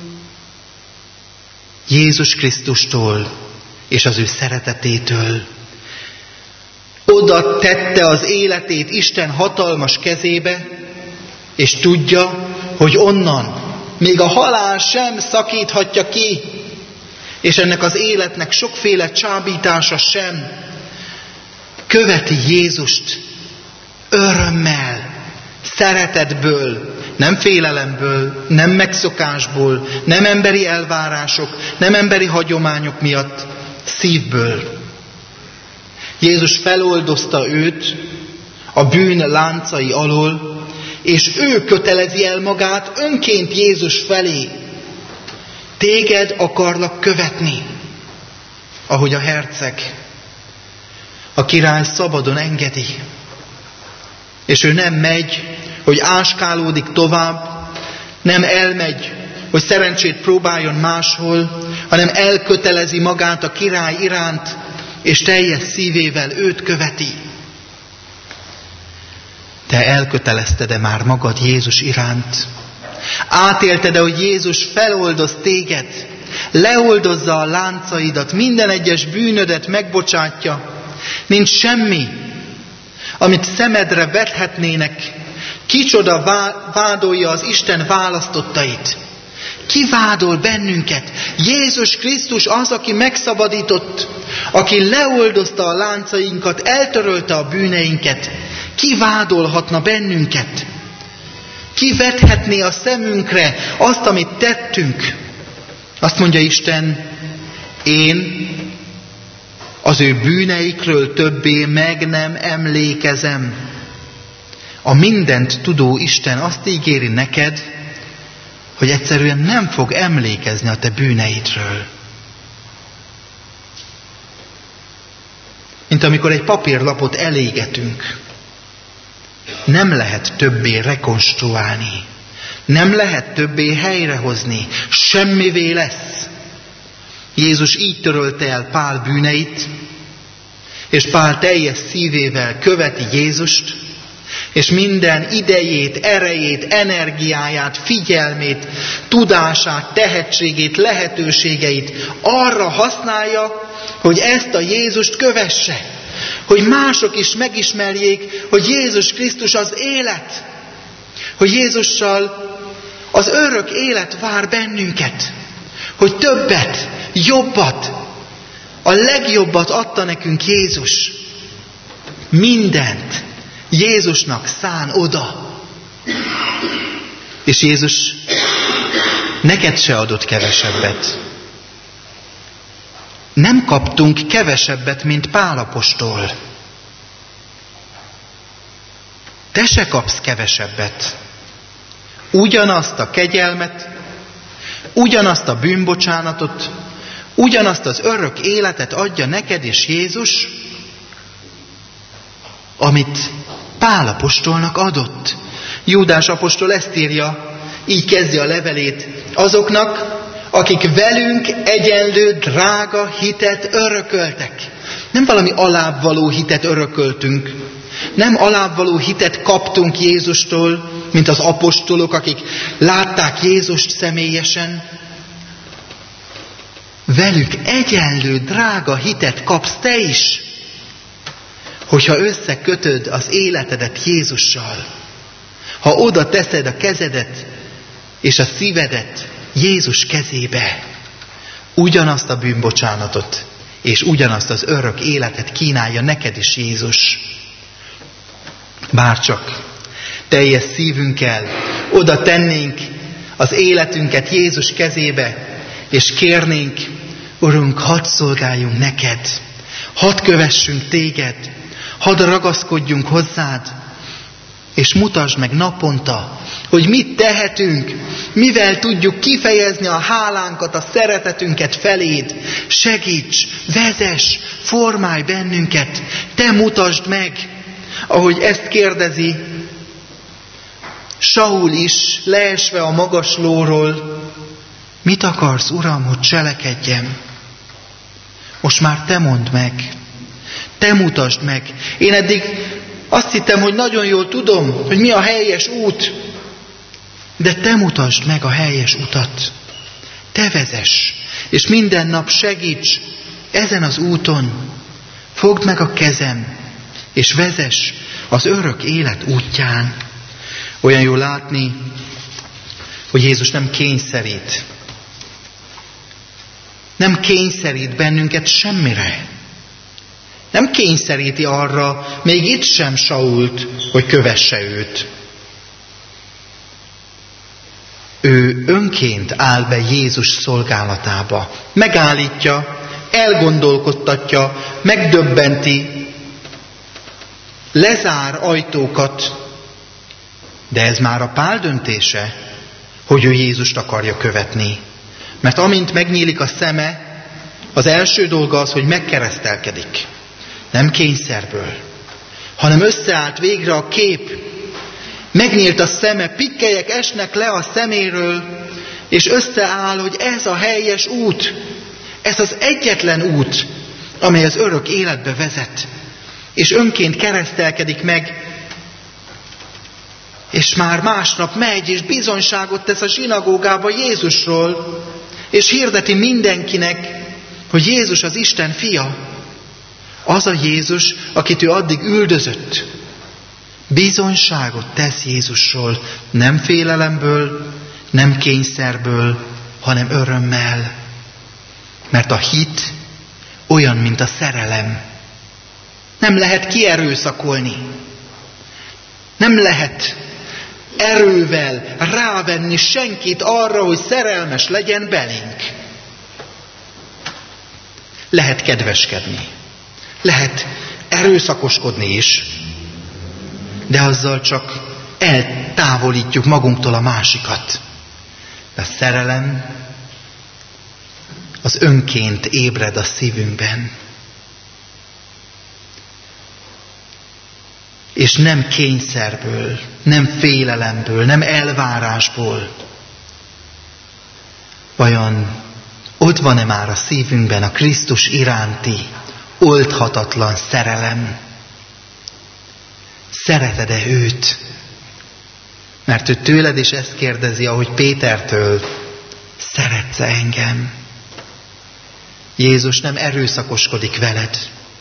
Jézus Krisztustól és az ő szeretetétől. Oda tette az életét Isten hatalmas kezébe, és tudja, hogy onnan még a halál sem szakíthatja ki, és ennek az életnek sokféle csábítása sem. Követi Jézust örömmel, szeretetből, nem félelemből, nem megszokásból, nem emberi elvárások, nem emberi hagyományok miatt, szívből. Jézus feloldozta őt a bűn láncai alól, és ő kötelezi el magát önként Jézus felé. Téged akarlak követni, ahogy a herceg, a király szabadon engedi. És ő nem megy, hogy áskálódik tovább, nem elmegy, hogy szerencsét próbáljon máshol, hanem elkötelezi magát a király iránt, és teljes szívével őt követi. Te elkötelezted-e már magad Jézus iránt? Átélted-e, hogy Jézus feloldoz téged, leoldozza a láncaidat, minden egyes bűnödet megbocsátja? Nincs semmi, amit szemedre vethetnének. Kicsoda vádolja az Isten választottait? Ki vádol bennünket? Jézus Krisztus az, aki megszabadított, aki leoldozta a láncainkat, eltörölte a bűneinket. Ki vádolhatna bennünket? Ki vethetné a szemünkre azt, amit tettünk? Azt mondja Isten, én az ő bűneikről többé meg nem emlékezem. A mindent tudó Isten azt ígéri neked, hogy egyszerűen nem fog emlékezni a te bűneidről. Mint amikor egy papírlapot elégetünk. Nem lehet többé rekonstruálni. Nem lehet többé helyrehozni, semmivé lesz. Jézus így törölte el Pál bűneit, és Pál teljes szívével követi Jézust, és minden idejét, erejét, energiáját, figyelmét, tudását, tehetségét, lehetőségeit arra használja, hogy ezt a Jézust kövesse. Hogy mások is megismerjék, hogy Jézus Krisztus az élet. Hogy Jézussal az örök élet vár bennünket. Hogy többet, jobbat, a legjobbat adta nekünk Jézus. Mindent Jézusnak szán oda. És Jézus neked se adott kevesebbet. Nem kaptunk kevesebbet, mint Pál apostol. Te se kapsz kevesebbet. Ugyanazt a kegyelmet, ugyanazt a bűnbocsánatot, ugyanazt az örök életet adja neked és Jézus, amit Pál apostolnak adott. Júdás apostol ezt írja, így kezdi a levelét azoknak, akik velünk egyenlő drága hitet örököltek. Nem valami alábbvaló hitet örököltünk. Nem alábbvaló hitet kaptunk Jézustól, mint az apostolok, akik látták Jézust személyesen. Velük egyenlő drága hitet kapsz te is, hogyha összekötöd az életedet Jézussal. Ha oda teszed a kezedet és a szívedet Jézus kezébe, ugyanazt a bűnbocsánatot és ugyanazt az örök életet kínálja neked is Jézus. Bárcsak teljes szívünkkel oda tennénk az életünket Jézus kezébe, és kérnénk, Urunk, hadd szolgáljunk neked, hadd kövessünk téged, hadd ragaszkodjunk hozzád, és mutasd meg naponta, hogy mit tehetünk, mivel tudjuk kifejezni a hálánkat, a szeretetünket feléd. Segíts, vezess, formálj bennünket, te mutasd meg, ahogy ezt kérdezi Saul is, leesve a magaslóról, mit akarsz, Uram, hogy cselekedjem? Most már te mondd meg, te mutasd meg. Én eddig azt hittem, hogy nagyon jól tudom, hogy mi a helyes út, de te mutasd meg a helyes utat. Te vezess, és minden nap segíts ezen az úton. Fogd meg a kezem, és vezess az örök élet útján. Olyan jó látni, hogy Jézus nem kényszerít. Nem kényszerít bennünket semmire. Nem kényszeríti arra, még itt sem Sault, hogy kövesse őt. Ő önként áll be Jézus szolgálatába. Megállítja, elgondolkodtatja, megdöbbenti, lezár ajtókat, de ez már a Pál döntése, hogy ő Jézust akarja követni. Mert amint megnyílik a szeme, az első dolga az, hogy megkeresztelkedik. Nem kényszerből, hanem összeállt végre a kép. Megnyílt a szeme, pikkelyek esnek le a szeméről, és összeáll, hogy ez a helyes út. Ez az egyetlen út, amely az örök életbe vezet. És önként keresztelkedik meg, és már másnap megy, és bizonyságot tesz a zsinagógába Jézusról, és hirdeti mindenkinek, hogy Jézus az Isten fia. Az a Jézus, akit ő addig üldözött. Bizonyságot tesz Jézusról, nem félelemből, nem kényszerből, hanem örömmel. Mert a hit olyan, mint a szerelem. Nem lehet kierőszakolni. Nem lehet erővel rávenni senkit arra, hogy szerelmes legyen belénk. Lehet kedveskedni. Lehet erőszakoskodni is, de azzal csak eltávolítjuk magunktól a másikat. De a szerelem az önként ébred a szívünkben. És nem kényszerből, nem félelemből, nem elvárásból. Vajon ott van-e már a szívünkben a Krisztus iránti oldhatatlan szerelem? Szereted-e őt? Mert ő tőled is ezt kérdezi, ahogy Pétertől, szeretsz-e engem? Jézus nem erőszakoskodik veled.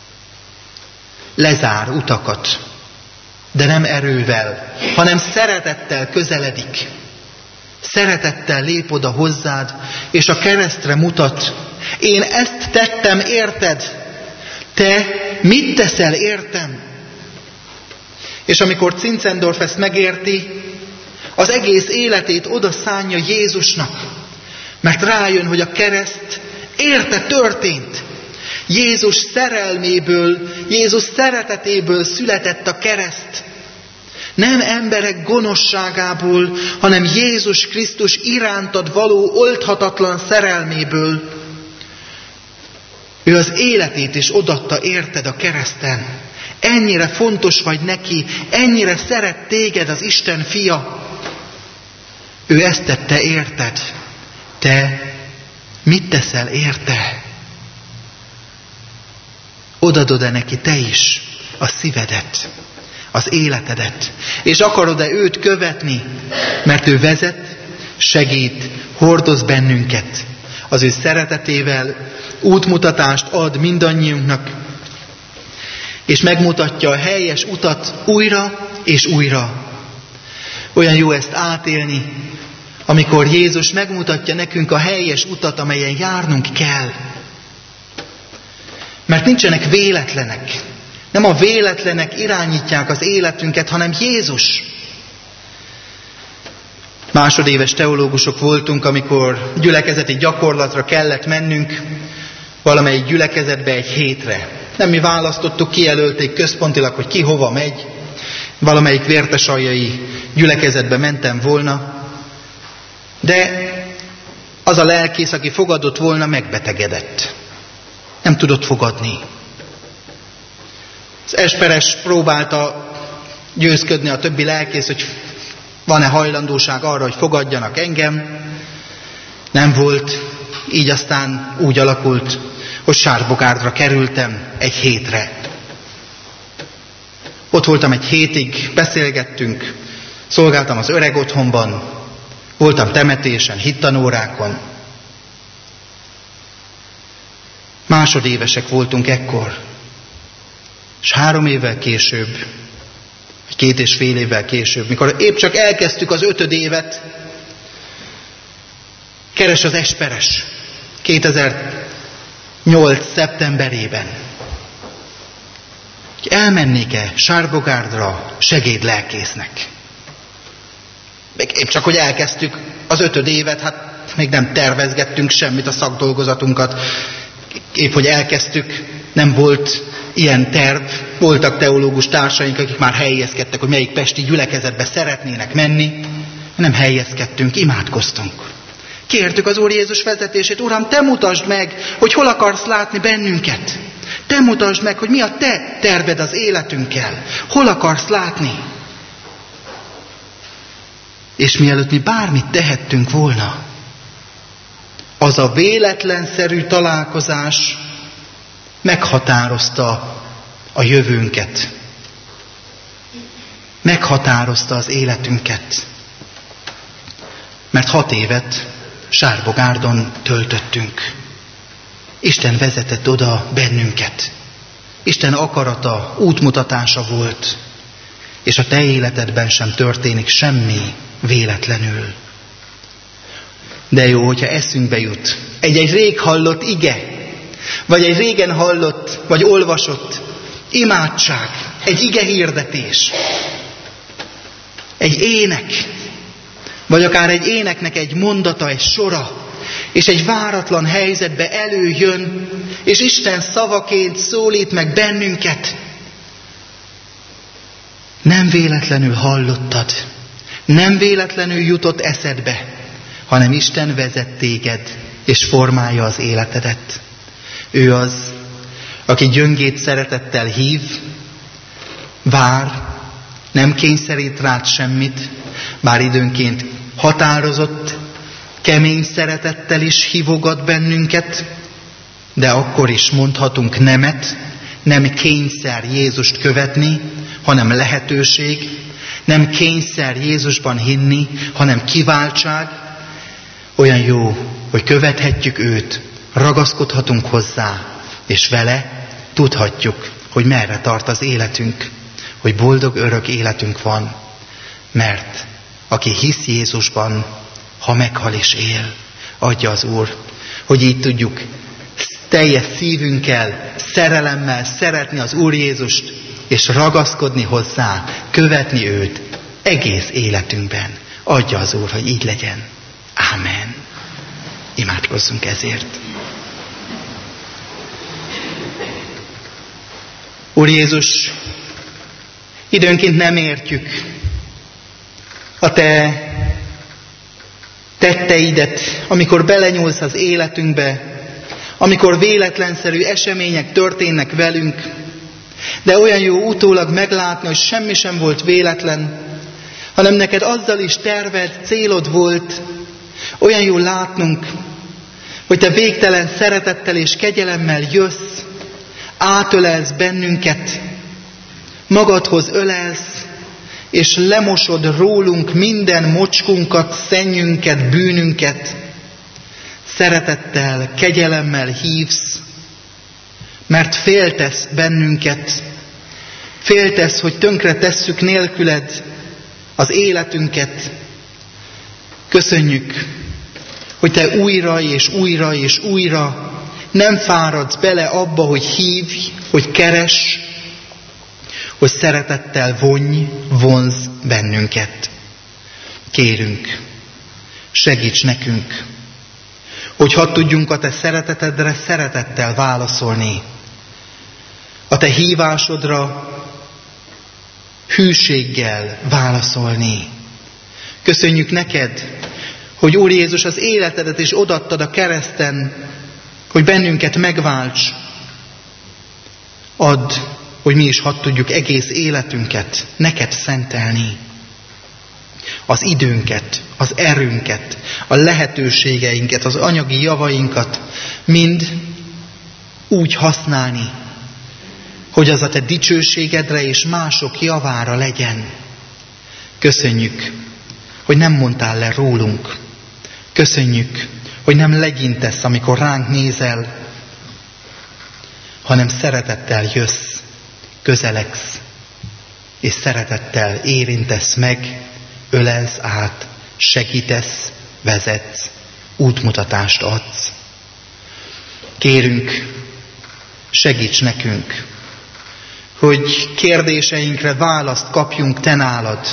Lezár utakat, de nem erővel, hanem szeretettel közeledik. Szeretettel lép oda hozzád, és a keresztre mutat. Én ezt tettem, érted? Te mit teszel, értem? És amikor Zinzendorf ezt megérti, az egész életét oda szánja Jézusnak, mert rájön, hogy a kereszt érte történt. Jézus szerelméből, Jézus szeretetéből született a kereszt. Nem emberek gonoszságából, hanem Jézus Krisztus irántad való oldhatatlan szerelméből. Ő az életét is odaadta, érted, a kereszten. Ennyire fontos vagy neki, ennyire szeret téged az Isten fia. Ő ezt tette, érted. Te mit teszel, érte? Odadod-e neki te is a szívedet, az életedet, és akarod-e őt követni, mert ő vezet, segít, hordoz bennünket. Az ő szeretetével útmutatást ad mindannyiunknak, és megmutatja a helyes utat újra és újra. Olyan jó ezt átélni, amikor Jézus megmutatja nekünk a helyes utat, amelyen járnunk kell. Mert nincsenek véletlenek. Nem a véletlenek irányítják az életünket, hanem Jézus. Másodéves teológusok voltunk, amikor gyülekezeti gyakorlatra kellett mennünk valamelyik gyülekezetbe egy hétre. Nem mi választottuk, kijelölték központilag, hogy ki hova megy. Valamelyik vértesaljai gyülekezetbe mentem volna, de az a lelkész, aki fogadott volna, megbetegedett. Nem tudott fogadni. Az esperes próbálta győzködni a többi lelkész, hogy van-e hajlandóság arra, hogy fogadjanak engem. Nem volt, így aztán úgy alakult, hogy Sárbogárdra kerültem egy hétre. Ott voltam egy hétig, beszélgettünk, szolgáltam az öreg otthonban, voltam temetésen, hittanórákon. Másodévesek voltunk ekkor. És 3 évvel később, vagy 2,5 évvel később, mikor épp csak elkezdtük az 5. évet, keres az esperes 2008. szeptemberében. Hogy elmennék-e Sárbogárdra segédlelkésznek. Még épp csak, hogy elkezdtük az 5. évet, hát még nem tervezgettünk semmit, a szakdolgozatunkat. Épp, hogy elkezdtük, nem volt ilyen terv. Voltak teológus társaink, akik már helyezkedtek, hogy melyik pesti gyülekezetbe szeretnének menni. Nem helyezkedtünk, imádkoztunk. Kértük az Úr Jézus vezetését, Uram, te mutasd meg, hogy hol akarsz látni bennünket. Te mutasd meg, hogy mi a te terved az életünkkel. Hol akarsz látni. És mielőtt mi bármit tehettünk volna, az a véletlenszerű találkozás meghatározta a jövőnket. Meghatározta az életünket. Mert 6 évet Sárbogárdon töltöttünk. Isten vezetett oda bennünket. Isten akarata, útmutatása volt. És a te életedben sem történik semmi véletlenül. De jó, hogyha eszünkbe jut egy rég hallott ige, vagy egy régen hallott, vagy olvasott imádság, egy ige hirdetés, egy ének, vagy akár egy éneknek egy mondata, egy sora, és egy váratlan helyzetbe előjön, és Isten szavaként szólít meg bennünket. Nem véletlenül hallottad, nem véletlenül jutott eszedbe, hanem Isten vezet téged, és formálja az életedet. Ő az, aki gyöngét szeretettel hív, vár, Nem kényszerít rád semmit, bár időnként határozott, kemény szeretettel is hívogat bennünket, de akkor is mondhatunk nemet, nem kényszer Jézust követni, hanem lehetőség, nem kényszer Jézusban hinni, hanem kiváltság. Olyan jó, hogy követhetjük őt, ragaszkodhatunk hozzá, és vele tudhatjuk, hogy merre tart az életünk, hogy boldog örök életünk van, mert aki hisz Jézusban, ha meghal is él, adja az Úr, hogy így tudjuk teljes szívünkkel, szerelemmel szeretni az Úr Jézust, és ragaszkodni hozzá, követni őt egész életünkben. Adja az Úr, hogy így legyen. Ámen. Imádkozzunk ezért. Úr Jézus, időnként nem értjük a Te tetteidet, amikor belenyúlsz az életünkbe, amikor véletlenszerű események történnek velünk, de olyan jó utólag meglátni, hogy semmi sem volt véletlen, hanem neked azzal is terved, célod volt. Olyan jó látnunk, hogy Te végtelen szeretettel és kegyelemmel jössz, átölelsz bennünket, magadhoz ölelsz, és lemosod rólunk minden mocskunkat, szennyünket, bűnünket. Szeretettel, kegyelemmel hívsz, mert féltesz bennünket, féltesz, hogy tönkre tesszük nélküled az életünket. Köszönjük, hogy Te újra és újra és újra nem fáradsz bele abba, hogy hívj, hogy keres, hogy szeretettel vonz bennünket. Kérünk, segíts nekünk, hogy hadd tudjunk a Te szeretetedre szeretettel válaszolni, a Te hívásodra hűséggel válaszolni. Köszönjük neked, hogy Úr Jézus az életedet is odaadtad a kereszten, hogy bennünket megválts. Add, hogy mi is hadd tudjuk egész életünket neked szentelni. Az időnket, az erőnket, a lehetőségeinket, az anyagi javainkat mind úgy használni, hogy az a Te dicsőségedre és mások javára legyen. Köszönjük, hogy nem mondtál le rólunk. Köszönjük, hogy nem legyintesz, amikor ránk nézel, hanem szeretettel jössz, közelegsz, és szeretettel érintesz meg, ölelsz át, segítesz, vezetsz, útmutatást adsz. Kérünk, segíts nekünk, hogy kérdéseinkre választ kapjunk Te nálad,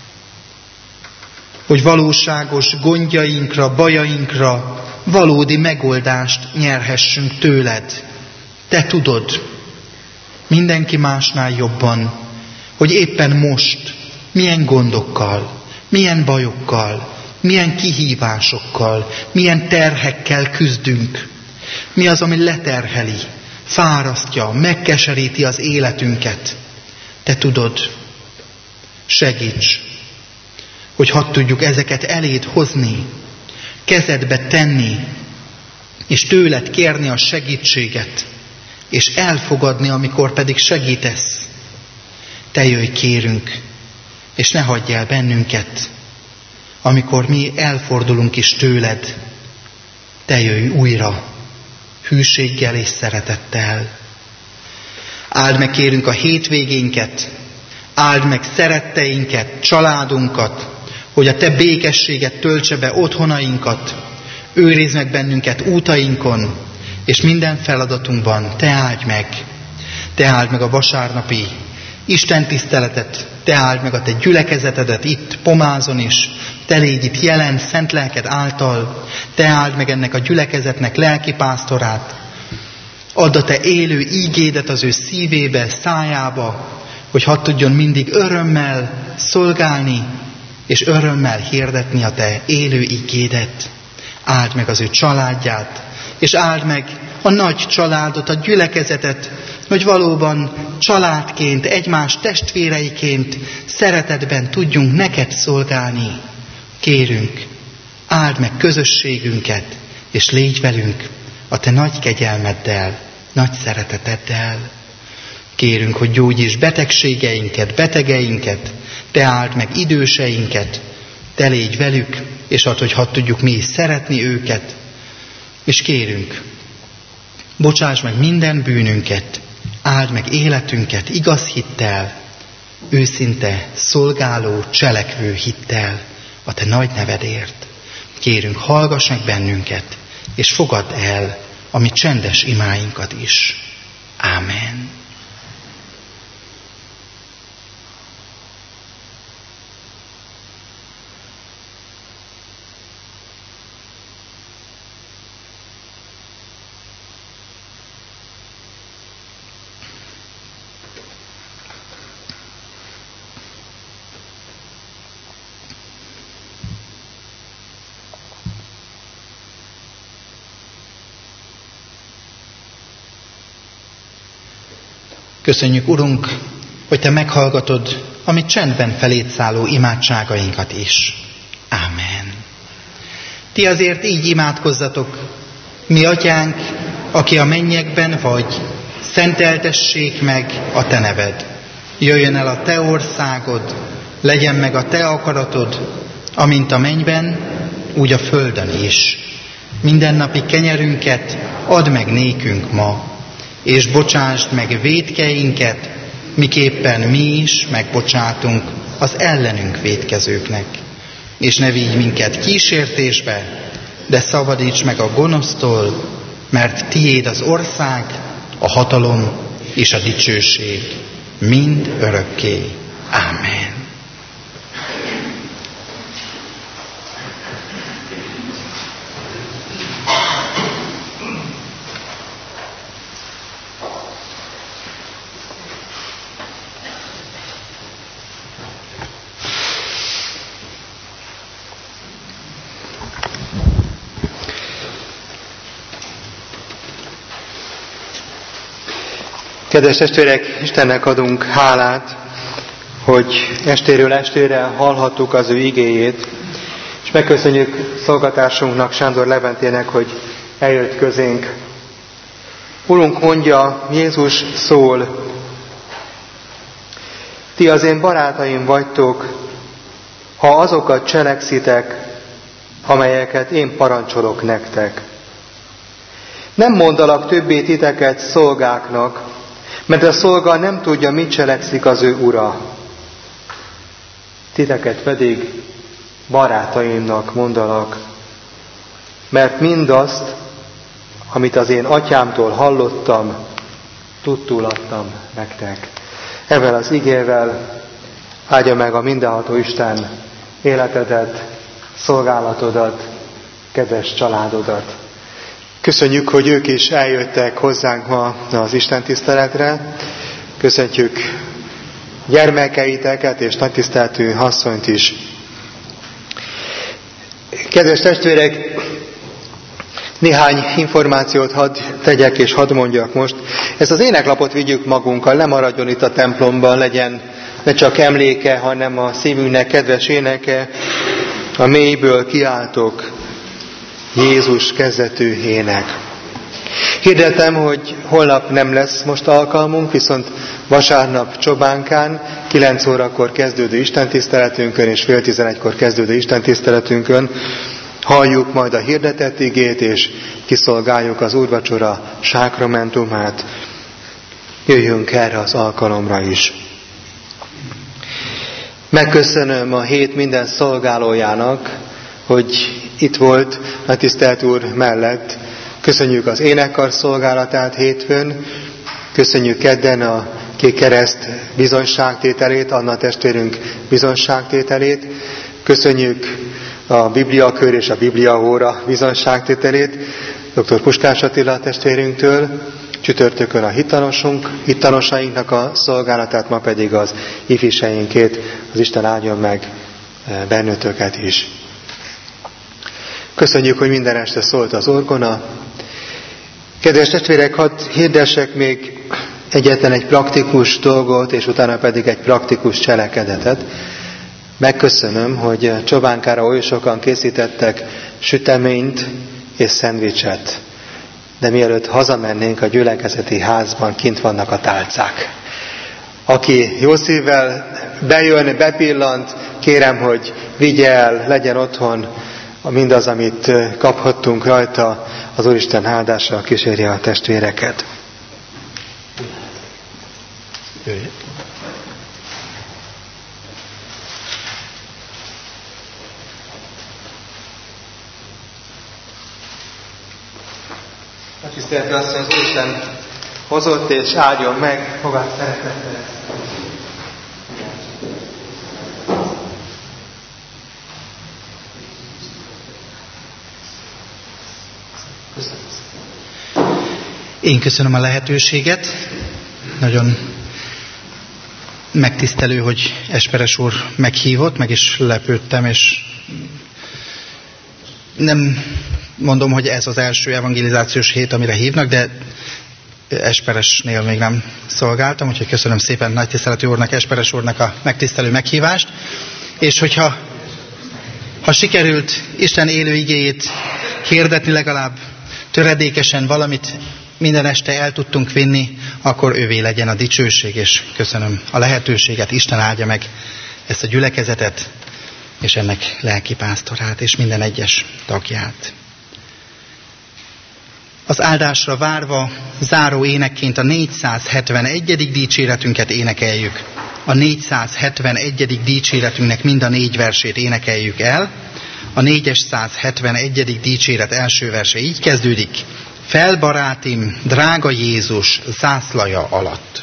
hogy valóságos gondjainkra, bajainkra valódi megoldást nyerhessünk tőled. Te tudod, mindenki másnál jobban, hogy éppen most milyen gondokkal, milyen bajokkal, milyen kihívásokkal, milyen terhekkel küzdünk. Mi az, ami leterheli, fárasztja, megkeseríti az életünket. Te tudod, segíts, hogy hadd tudjuk ezeket eléd hozni, kezedbe tenni, és tőled kérni a segítséget, és elfogadni, amikor pedig segítesz. Te jöjj, kérünk, és ne hagyj el bennünket, amikor mi elfordulunk is tőled. Te jöjj újra, hűséggel és szeretettel. Áld meg, kérünk, a hétvégénket, áld meg szeretteinket, családunkat, hogy a Te békességet töltse be otthonainkat, őrizd meg bennünket útainkon, és minden feladatunkban Te áldj meg. Te áld meg a vasárnapi Isten tiszteletet, Te áld meg a Te gyülekezetedet itt Pomázon is, Te légy itt jelen szent lelked által, Te áld meg ennek a gyülekezetnek lelkipásztorát, add a Te élő ígédet az ő szívébe, szájába, hogy hadd tudjon mindig örömmel szolgálni, és örömmel hirdetni a Te élő ígédet. Áld meg az ő családját, és áld meg a nagy családot, a gyülekezetet, hogy valóban családként, egymás testvéreiként szeretetben tudjunk neked szolgálni. Kérünk, áld meg közösségünket, és légy velünk a te nagy kegyelmeddel, nagy szereteteddel. Kérünk, hogy gyógyíts betegségeinket, betegeinket, te áld meg időseinket, te légy velük, és add, hogy hadd tudjuk mi is szeretni őket. És kérünk, bocsáss meg minden bűnünket, áld meg életünket igaz hittel, őszinte, szolgáló, cselekvő hittel a te nagy nevedért. Kérünk, hallgass meg bennünket, és fogadd el a mi csendes imáinkat is. Ámen. Köszönjük, Urunk, hogy te meghallgatod a mi csendben feléd szálló imádságainkat is. Ámen. Ti azért így imádkozzatok: mi atyánk, aki a mennyekben vagy, szenteltessék meg a te neved. Jöjjön el a te országod, legyen meg a te akaratod, amint a mennyben, úgy a földön is. Mindennapi kenyerünket add meg nékünk ma, és bocsásd meg vétkeinket, miképpen mi is megbocsátunk az ellenünk vétkezőknek. És ne vigy minket kísértésbe, de szabadíts meg a gonosztól, mert tiéd az ország, a hatalom és a dicsőség mind örökké. Ámen. Kedves testvérek, Istennek adunk hálát, hogy estéről estére hallhattuk az ő igéjét, és megköszönjük szolgatársunknak, Sándor Leventének, hogy eljött közénk. Urunk, mondja, Jézus szól: ti az én barátaim vagytok, ha azokat cselekszitek, amelyeket én parancsolok nektek. Nem mondalak többé titeket szolgáknak, mert a szolga nem tudja, mit cselekszik az ő ura. Titeket pedig barátaimnak mondalak, mert mindazt, amit az én atyámtól hallottam, tudtul adtam nektek. Ezzel az igével áldja meg a mindenható Isten életedet, szolgálatodat, kedves családodat. Köszönjük, hogy ők is eljöttek hozzánk ma az Isten tiszteletre. Köszönjük gyermekeiteket és nagytiszteltű asszonyt is. Kedves testvérek, néhány információt hadd tegyek és hadd mondjak most. Ezt az éneklapot vigyük magunkkal, ne maradjon itt a templomban, legyen ne csak emléke, hanem a szívünknek kedves éneke. A mélyből kiáltok, Jézus kezdetű ének. Hirdetem, hogy holnap nem lesz most alkalmunk, viszont vasárnap Csobánkán 9 órakor kezdődő istentiszteletünkön és fél 11-kor kezdődő istentiszteletünkön halljuk majd a hirdetett igét, és kiszolgáljuk az úrvacsora sákramentumát. Jöjjünk erre az alkalomra is. Megköszönöm a hét minden szolgálójának, hogy itt volt a tisztelt Úr mellett. Köszönjük az énekkar szolgálatát hétfőn, köszönjük kedden a Kék Kereszt bizonyságtételét, Anna testvérünk bizonyságtételét, köszönjük a Bibliakör és a Bibliaóra bizonyságtételét dr. Puskás Attila testvérünktől, csütörtökön a hittanosainknak a szolgálatát, ma pedig az ifiseinkét. Az Isten áldjon meg benneteket is. Köszönjük, hogy minden este szólt az orgona. Kedves testvérek, hadd hirdessek még egyetlen egy praktikus dolgot, és utána pedig egy praktikus cselekedetet. Megköszönöm, hogy Csobánkára oly sokan készítettek süteményt és szendvicset. De mielőtt hazamennénk, a gyülekezeti házban kint vannak a tálcák. Aki jó szívvel bejön, bepillant, kérem, hogy vigye el, legyen otthon mindaz, amit kaphattunk rajta, az Úristen áldással kísérje a testvéreket. A tiszteletre azt mondja, az Úristen hozott és áldjon meg, fogad szeretettel. Én köszönöm a lehetőséget. Nagyon megtisztelő, hogy Esperes úr meghívott, meg is lepődtem, és nem mondom, hogy ez az első evangelizációs hét, amire hívnak, de Esperesnél még nem szolgáltam, úgyhogy köszönöm szépen nagy tiszteletű úrnak, Esperes úrnak a megtisztelő meghívást, és hogyha sikerült Isten élő igéjét hirdetni, legalább töredékesen valamit minden este el tudtunk vinni, akkor ővé legyen a dicsőség, és köszönöm a lehetőséget, Isten áldja meg ezt a gyülekezetet, és ennek lelkipásztorát, és minden egyes tagját. Az áldásra várva záró énekként a 471. dicséretünket énekeljük. A 471. dicséretünknek mind a 4 versét énekeljük el. A 471. dicséret első verse így kezdődik. Fel, barátim, drága Jézus zászlaja alatt.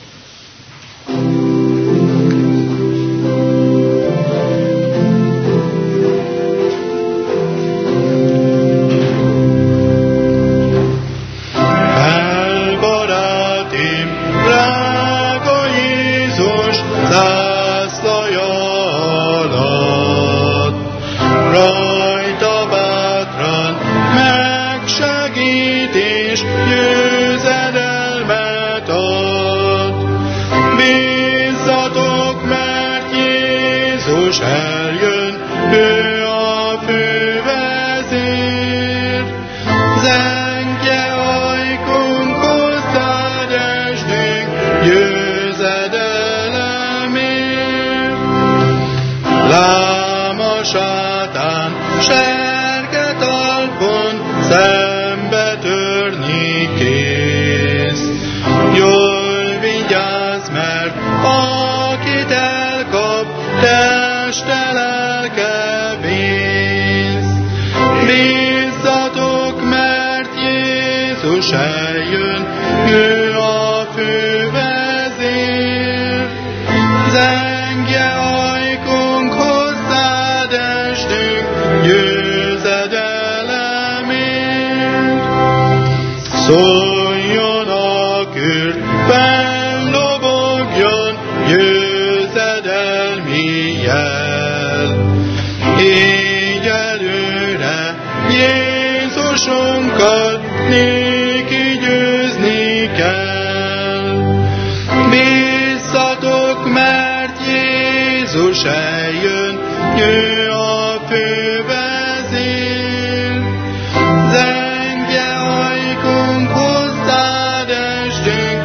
Szóljon a kür, fellobogjon győzedelmi jel. Így előre Jézusunkat néki győzni kell. Bízzatok, mert Jézus eljön, ő a fővezér. Zengje ajkunk hozzád estünk,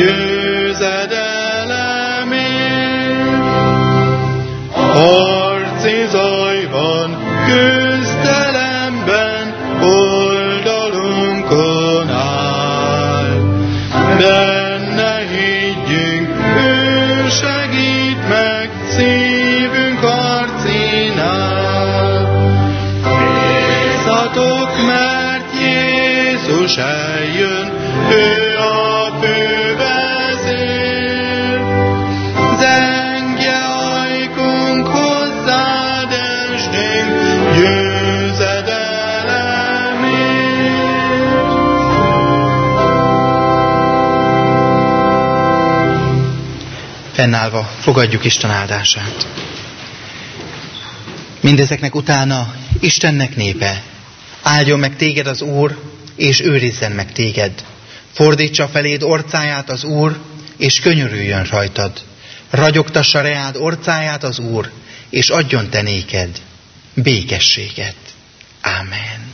győzedelemért. Harci zaj van küzdelemben, oldalunkon áll. Benne higgyünk, ő segít meg szívünk harcinál. Bízzatok, mert Jézus eljön, ő a fővezér. Zengje ajkunk hozzád estünk, győzedelemért. Fennállva fogadjuk Isten áldását. Mindezeknek utána Istennek népe, áldjon meg téged az Úr, és őrizzen meg téged. Fordítsa feléd orcáját az Úr, és könyörüljön rajtad. Ragyogtassa reád orcáját az Úr, és adjon te néked békességet. Ámen.